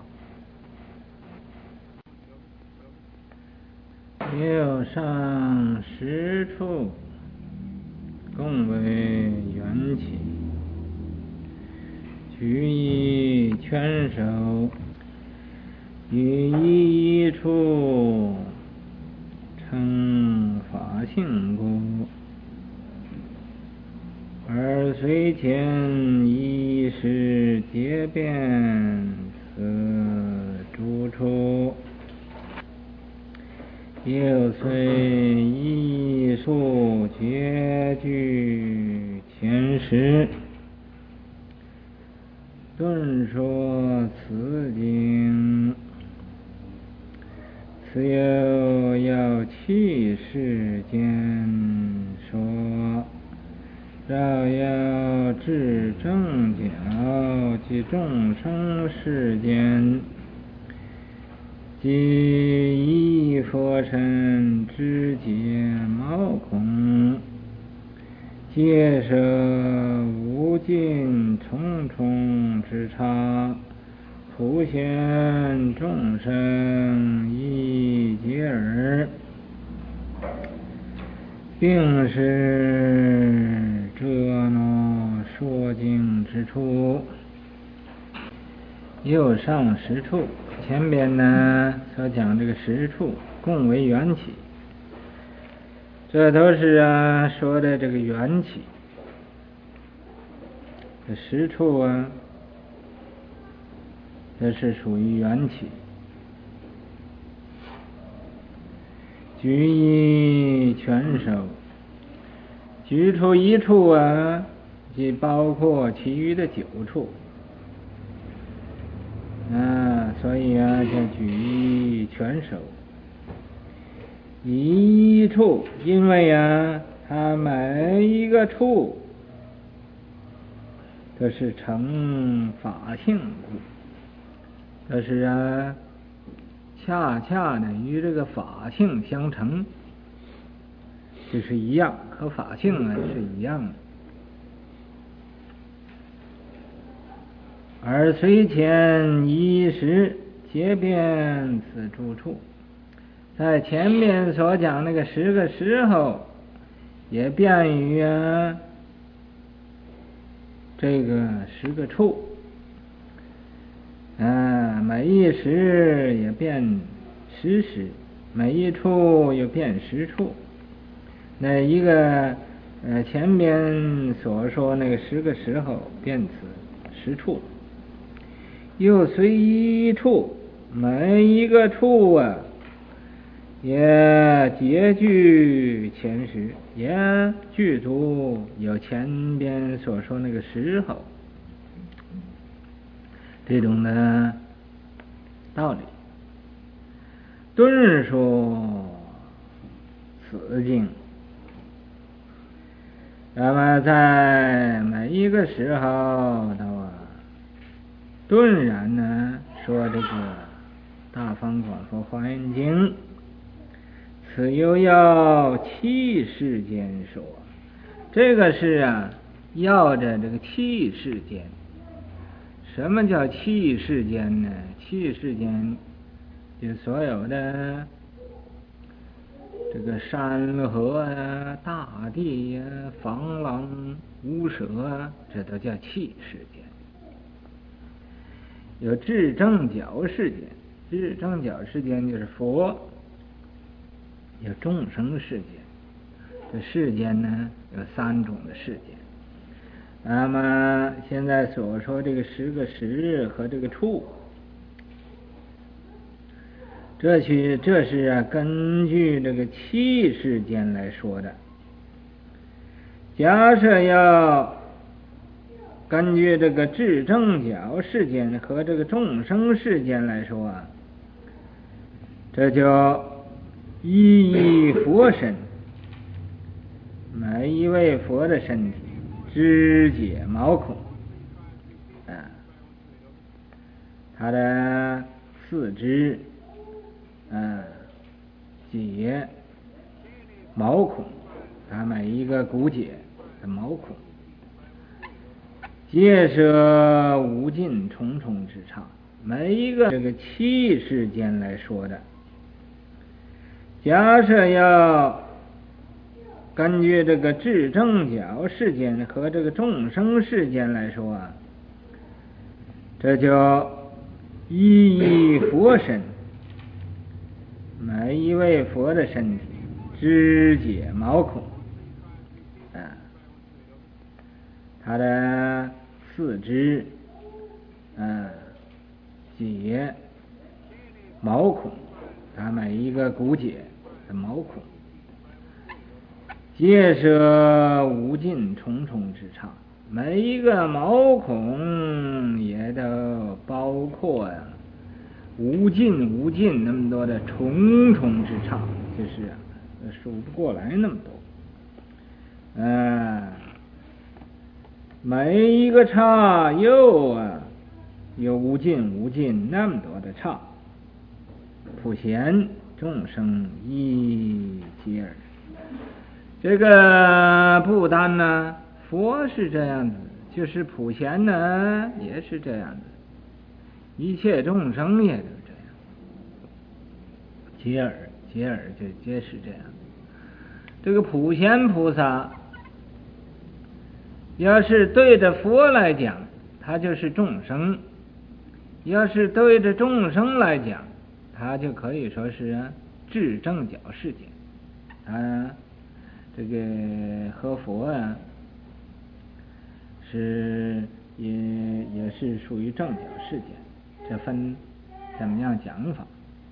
六上十处共为缘起，举一全手，于一一处称法性故，而随前一时皆变此诸处，又随一数皆具前时，顿说此经，此又要弃世间说，绕要至正觉即众生世间，即一佛身知解毛孔，皆摄无尽重重之刹，普现众生一劫耳，并是这呢说经之处。右上十处，前边呢所讲这个十处共为缘起，这都是啊说的这个缘起。这十处啊，这是属于缘起。举一全收，举出一处啊，即包括其余的九处。啊，所以啊，叫举一全收。一处，因为啊，它每一个处都是成法性故，这是啊，恰恰的与这个法性相成，就是一样，和法性啊是一样的。而虽前一时皆变此诸处，在前面所讲那个十个时候，也变于啊这个十个处，啊，每一时也变十时，每一处又变十处。那一个呃前边所说那个十个时候变此十处。又随一处，每一个处啊，也皆具前时，也具足有前边所说那个时候这种的道理。顿说此经，那么在每一个时候的话，顿然呢说这个大方广佛华严经，此又要气世间说，这个是啊要着这个气世间。什么叫气世间呢？气世间就所有的这个山河啊、大地呀、啊、房廊屋舍啊，这都叫气世间。有智正觉世间，智正觉世间就是佛，有众生世间。这世间呢有三种的世间。那么现在所说这个十个时和这个处，这去这是啊根据这个气世间来说的。假设要根据这个智正觉世间和这个众生世间来说啊，这就一一佛身，每一位佛的身体知解毛孔啊，他的四肢啊解毛孔，他每一个骨节的毛孔，皆摄无尽重重之刹。每一个这个气世间来说的，假设要根据这个智正觉世间和这个众生世间来说啊，这就一一佛身，每一位佛的身体知解毛孔啊，他的四肢啊解毛孔，他每一个骨节的毛孔，皆摄无尽重重之刹。每一个毛孔也都包括呀、啊、无尽无尽那么多的重重之刹，就是啊数不过来那么多。啊，每一个刹又啊有无尽无尽那么多的刹，普贤众生一皆尔。这个不单呢，佛是这样子，就是普贤呢也是这样子，一切众生也都这样，皆尔皆尔就皆是这样。这个普贤菩萨要是对着佛来讲，他就是众生；要是对着众生来讲，他就可以说是至正觉世界。啊，这个和佛啊，是也也是属于正觉世界，这分怎么样讲法？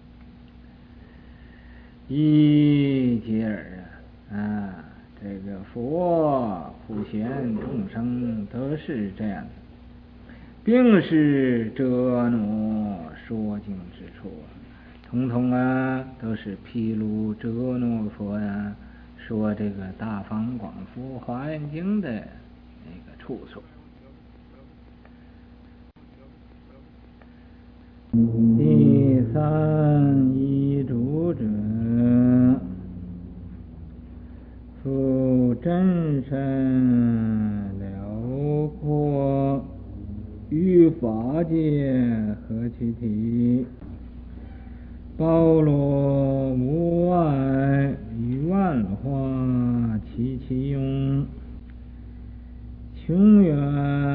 一皆尔啊，啊，这个佛普贤众生都是这样的，并是遮诺说经之处，统统啊都是披露遮诺佛呀，说这个大方广佛华严经的那个处所。第三遗嘱者，复真身辽阔，于法界合其体，包罗无碍，于万化其其用，穷远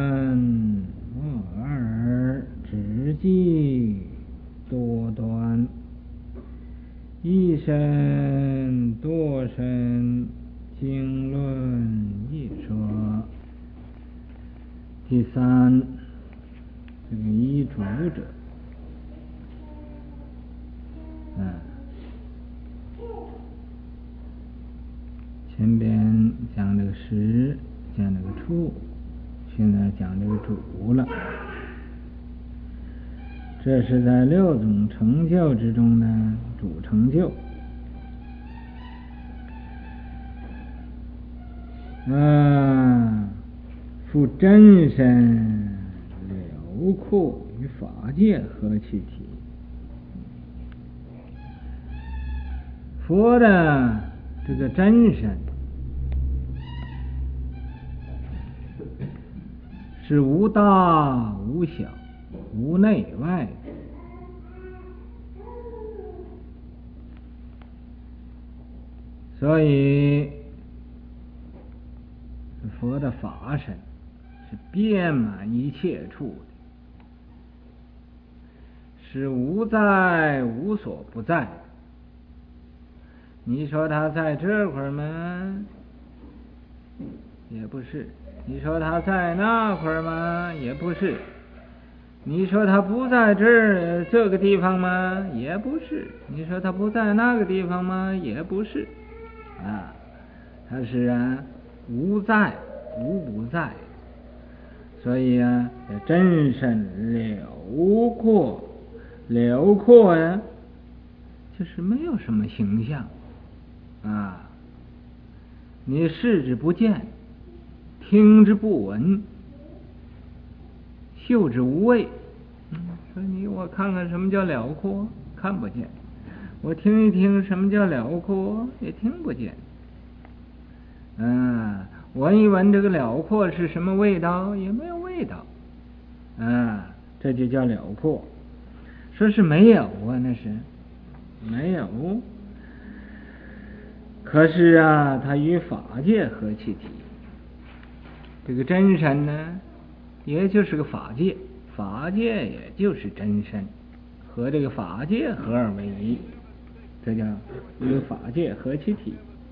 莫二，直迹多端，一身多身，经论一说。第三，这个遗嘱者，嗯，前边讲这个实，讲这个处，现在讲这个主了。这是在六种成就之中的主成就。啊，复真身辽阔，与法界合其体。佛的这个真身是无大无小，无内外，所以佛的法身是遍满一切处的，是无在无所不在。你说他在这块儿吗？也不是。你说他在那块儿吗？也不是。你说他不在这儿这个地方吗？也不是。你说他不在那个地方吗？也不是。啊，他是啊无在无不在，所以啊真身辽阔，辽阔呀，就是没有什么形象啊，你视之不见，听之不闻，嗅之无味。嗯，说你我看看什么叫辽阔，看不见；我听一听什么叫辽阔，也听不见。嗯，闻一闻这个辽阔是什么味道，也没有味道。啊，这就叫辽阔。说是没有啊，那是没有。可是啊，它与法界合其体。这个真身呢，也就是个法界，法界也就是真身，和这个法界合而为一，这叫与法界合其体。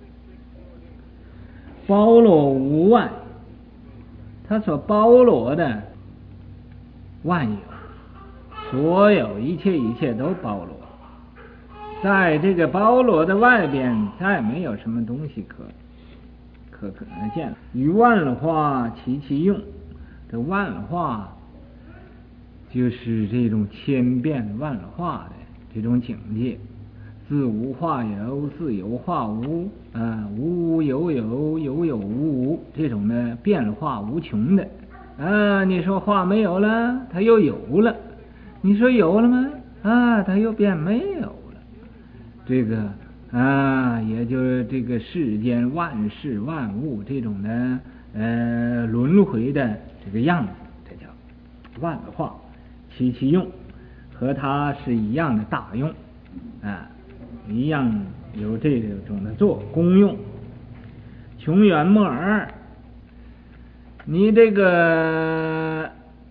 包罗无外，它所包罗的万有，所有一切一切都包罗，在这个包罗的外边再没有什么东西可可可见。于万化其其用，这万化就是这种千变万化的这种境界，自无化有，自有化无，啊，无无有有，有有无无，这种呢变化无穷的啊，你说话没有了，它又有了；你说有了吗？啊，它又变没有了。这个啊，也就是这个世间万事万物这种的呃轮回的这个样子，这叫万化其其用，和它是一样的大用啊，一样有这种的做功用。穷源末尔，你这个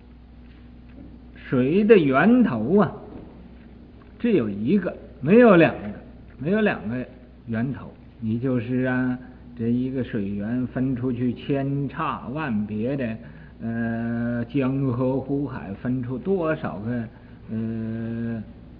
水的源头啊，只有一个，没有两个，没有两个源头。你就是啊，这一个水源分出去千差万别的，呃，江河湖海分出多少个呃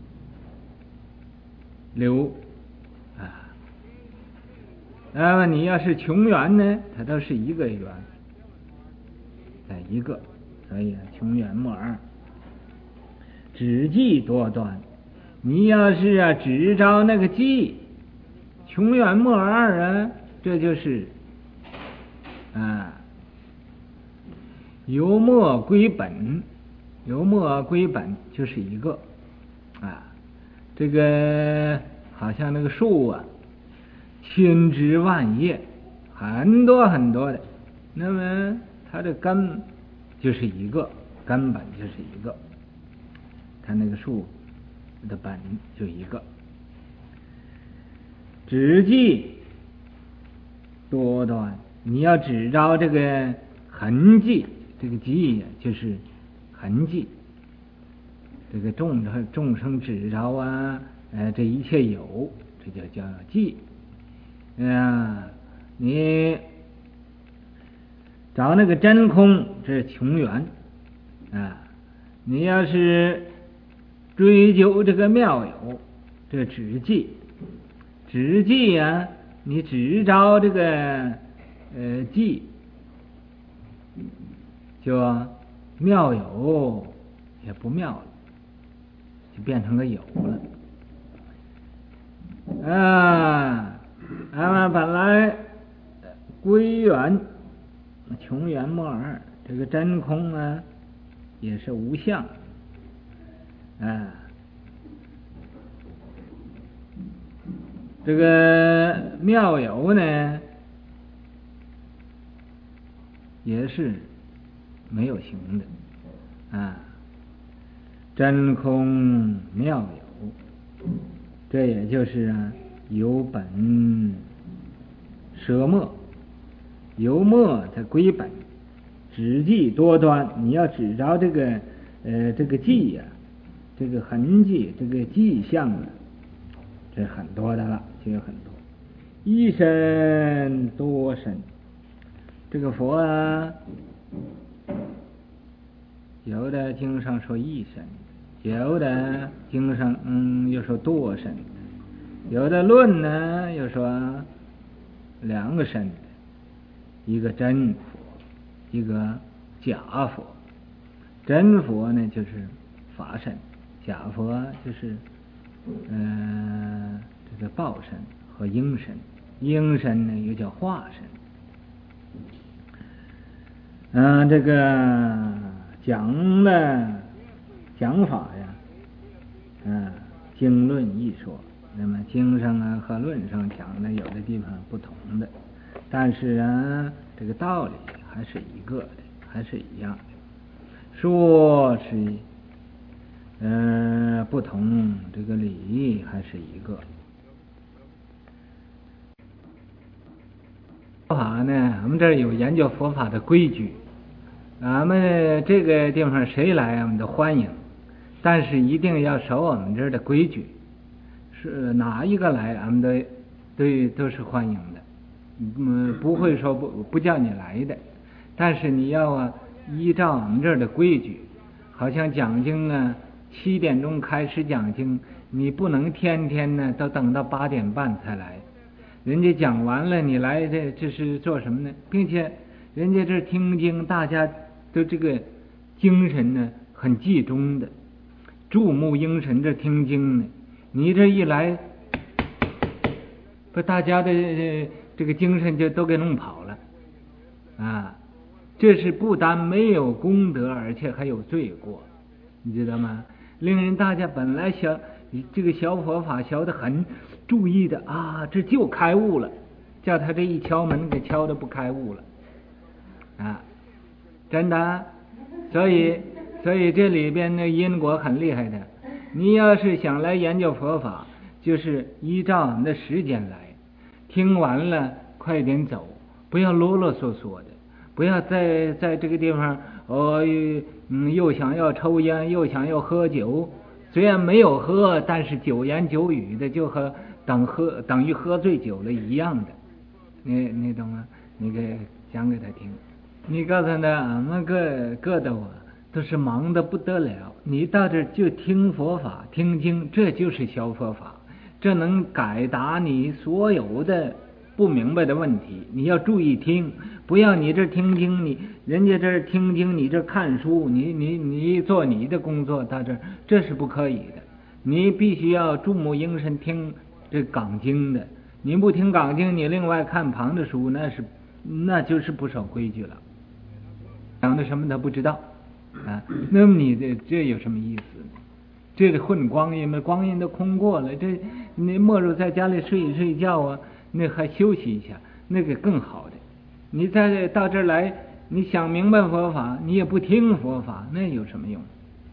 流啊？那么你要是穷源呢，它都是一个源，在一个，所以穷源末二，只计多端。你要是啊只招那个计，穷源末二啊，这就是啊由末归本，由末归本就是一个啊，这个好像那个树啊，千枝万叶，很多很多的，那么它的根就是一个，根本就是一个，它那个树的本就一个。只计多端，你要只招这个痕迹，这个迹呀，就是痕迹。这个众众生只招啊，呃，这一切有，这就叫迹。啊，你找那个真空，这是穷源啊。你要是追究这个妙有，这只计，只计呀，你只招这个呃计，就妙有也不妙了，就变成个有了啊。那么本来归元穷源末二，这个真空啊也是无相啊。这个妙有呢也是没有形的啊，真空妙有，这也就是啊由本舍末，由末它归本，只计多端。你要只着这个呃这个迹呀、啊，这个痕迹，这个迹象啊，这很多的了，就有很多。一身多身，这个佛啊，有的经上说一身，有的经上嗯又说多身，有的论呢又说两个身，一个真佛，一个假佛。真佛呢就是法身，假佛就是呃这个报身和应身，应身呢又叫化身。嗯、呃，这个讲的讲法呀，嗯、呃，经论一说。那么经上啊和论上讲的有的地方不同的，但是啊这个道理还是一个的，还是一样的。说是呃不同，这个理还是一个。佛法呢，我们这儿有研究佛法的规矩，俺们这个地方谁来我们都欢迎，但是一定要守我们这儿的规矩。是哪一个来，俺们都都都是欢迎的，嗯，不会说不不叫你来的，但是你要啊依照我们这儿的规矩，好像讲经啊，七点钟开始讲经，你不能天天呢都等到八点半才来，人家讲完了你来这这是做什么呢？并且人家这听经，大家都这个精神呢很集中的，注目凝神这听经呢。你这一来，把大家的这个精神就都给弄跑了啊！ 这是不但没有功德，而且还有罪过，你知道吗？令人大家本来小这个小佛法小得很注意的啊，这就开悟了，叫他这一敲门给敲的不开悟了啊，真的。所以所以这里边的因果很厉害的。你要是想来研究佛法，就是依照我们的时间来，听完了快点走，不要啰啰嗦嗦的，不要在在这个地方哦，嗯，又想要抽烟，又想要喝酒，虽然没有喝，但是酒言酒语的，就和等喝等于喝醉酒了一样的，你你懂吗？你给讲给他听，你告诉他，俺们各各的我都是忙得不得了，你到这就听佛法听经，这就是小佛法，这能改答你所有的不明白的问题。你要注意听，不要你这听经，你人家这听经，你这看书，你你你做你的工作，到这这是不可以的。你必须要注目凝神听这讲经的，你不听讲经，你另外看旁的书，那是那就是不守规矩了，讲的什么都不知道啊，那么你这这有什么意思呢？这是混光阴嘛，光阴都空过了，这你莫如在家里睡一睡觉啊，那还休息一下，那个更好的。你再到这儿来，你想明白佛法，你也不听佛法，那有什么用？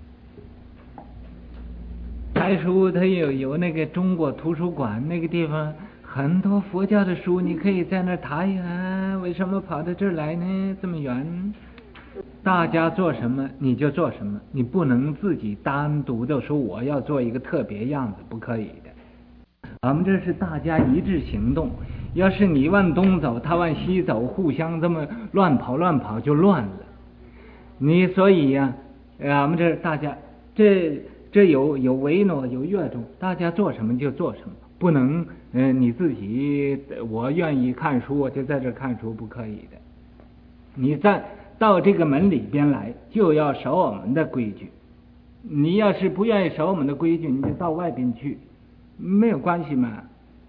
台书它有有那个中国图书馆那个地方，很多佛教的书，你可以在那儿抬呀。为什么跑到这儿来呢？这么远？大家做什么你就做什么，你不能自己单独的说我要做一个特别样子，不可以的。我们这是大家一致行动，要是你往东走，他往西走，互相这么乱跑乱跑就乱了。你所以呀、啊，我们这大家这这有有唯诺有乐众，大家做什么就做什么，不能嗯、呃、你自己我愿意看书我就在这看书，不可以的。你在到这个门里边来，就要守我们的规矩。你要是不愿意守我们的规矩，你就到外边去，没有关系嘛。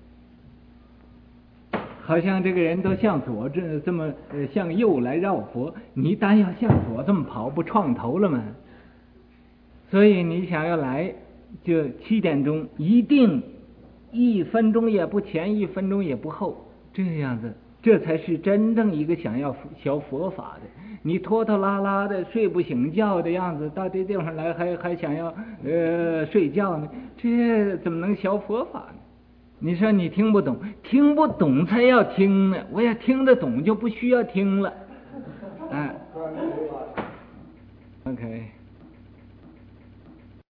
好像这个人都向左这这么呃向右来绕佛，你单要向左这么跑，不撞头了吗？所以你想要来，就七点钟一定一分钟也不前，一分钟也不后，这样子。这才是真正一个想要学佛法的。你拖拖拉拉的睡不醒觉的样子，到这地方来还还想要呃睡觉呢，这怎么能学佛法呢？你说你听不懂，听不懂才要听呢。我要听得懂就不需要听了。哎 ，OK。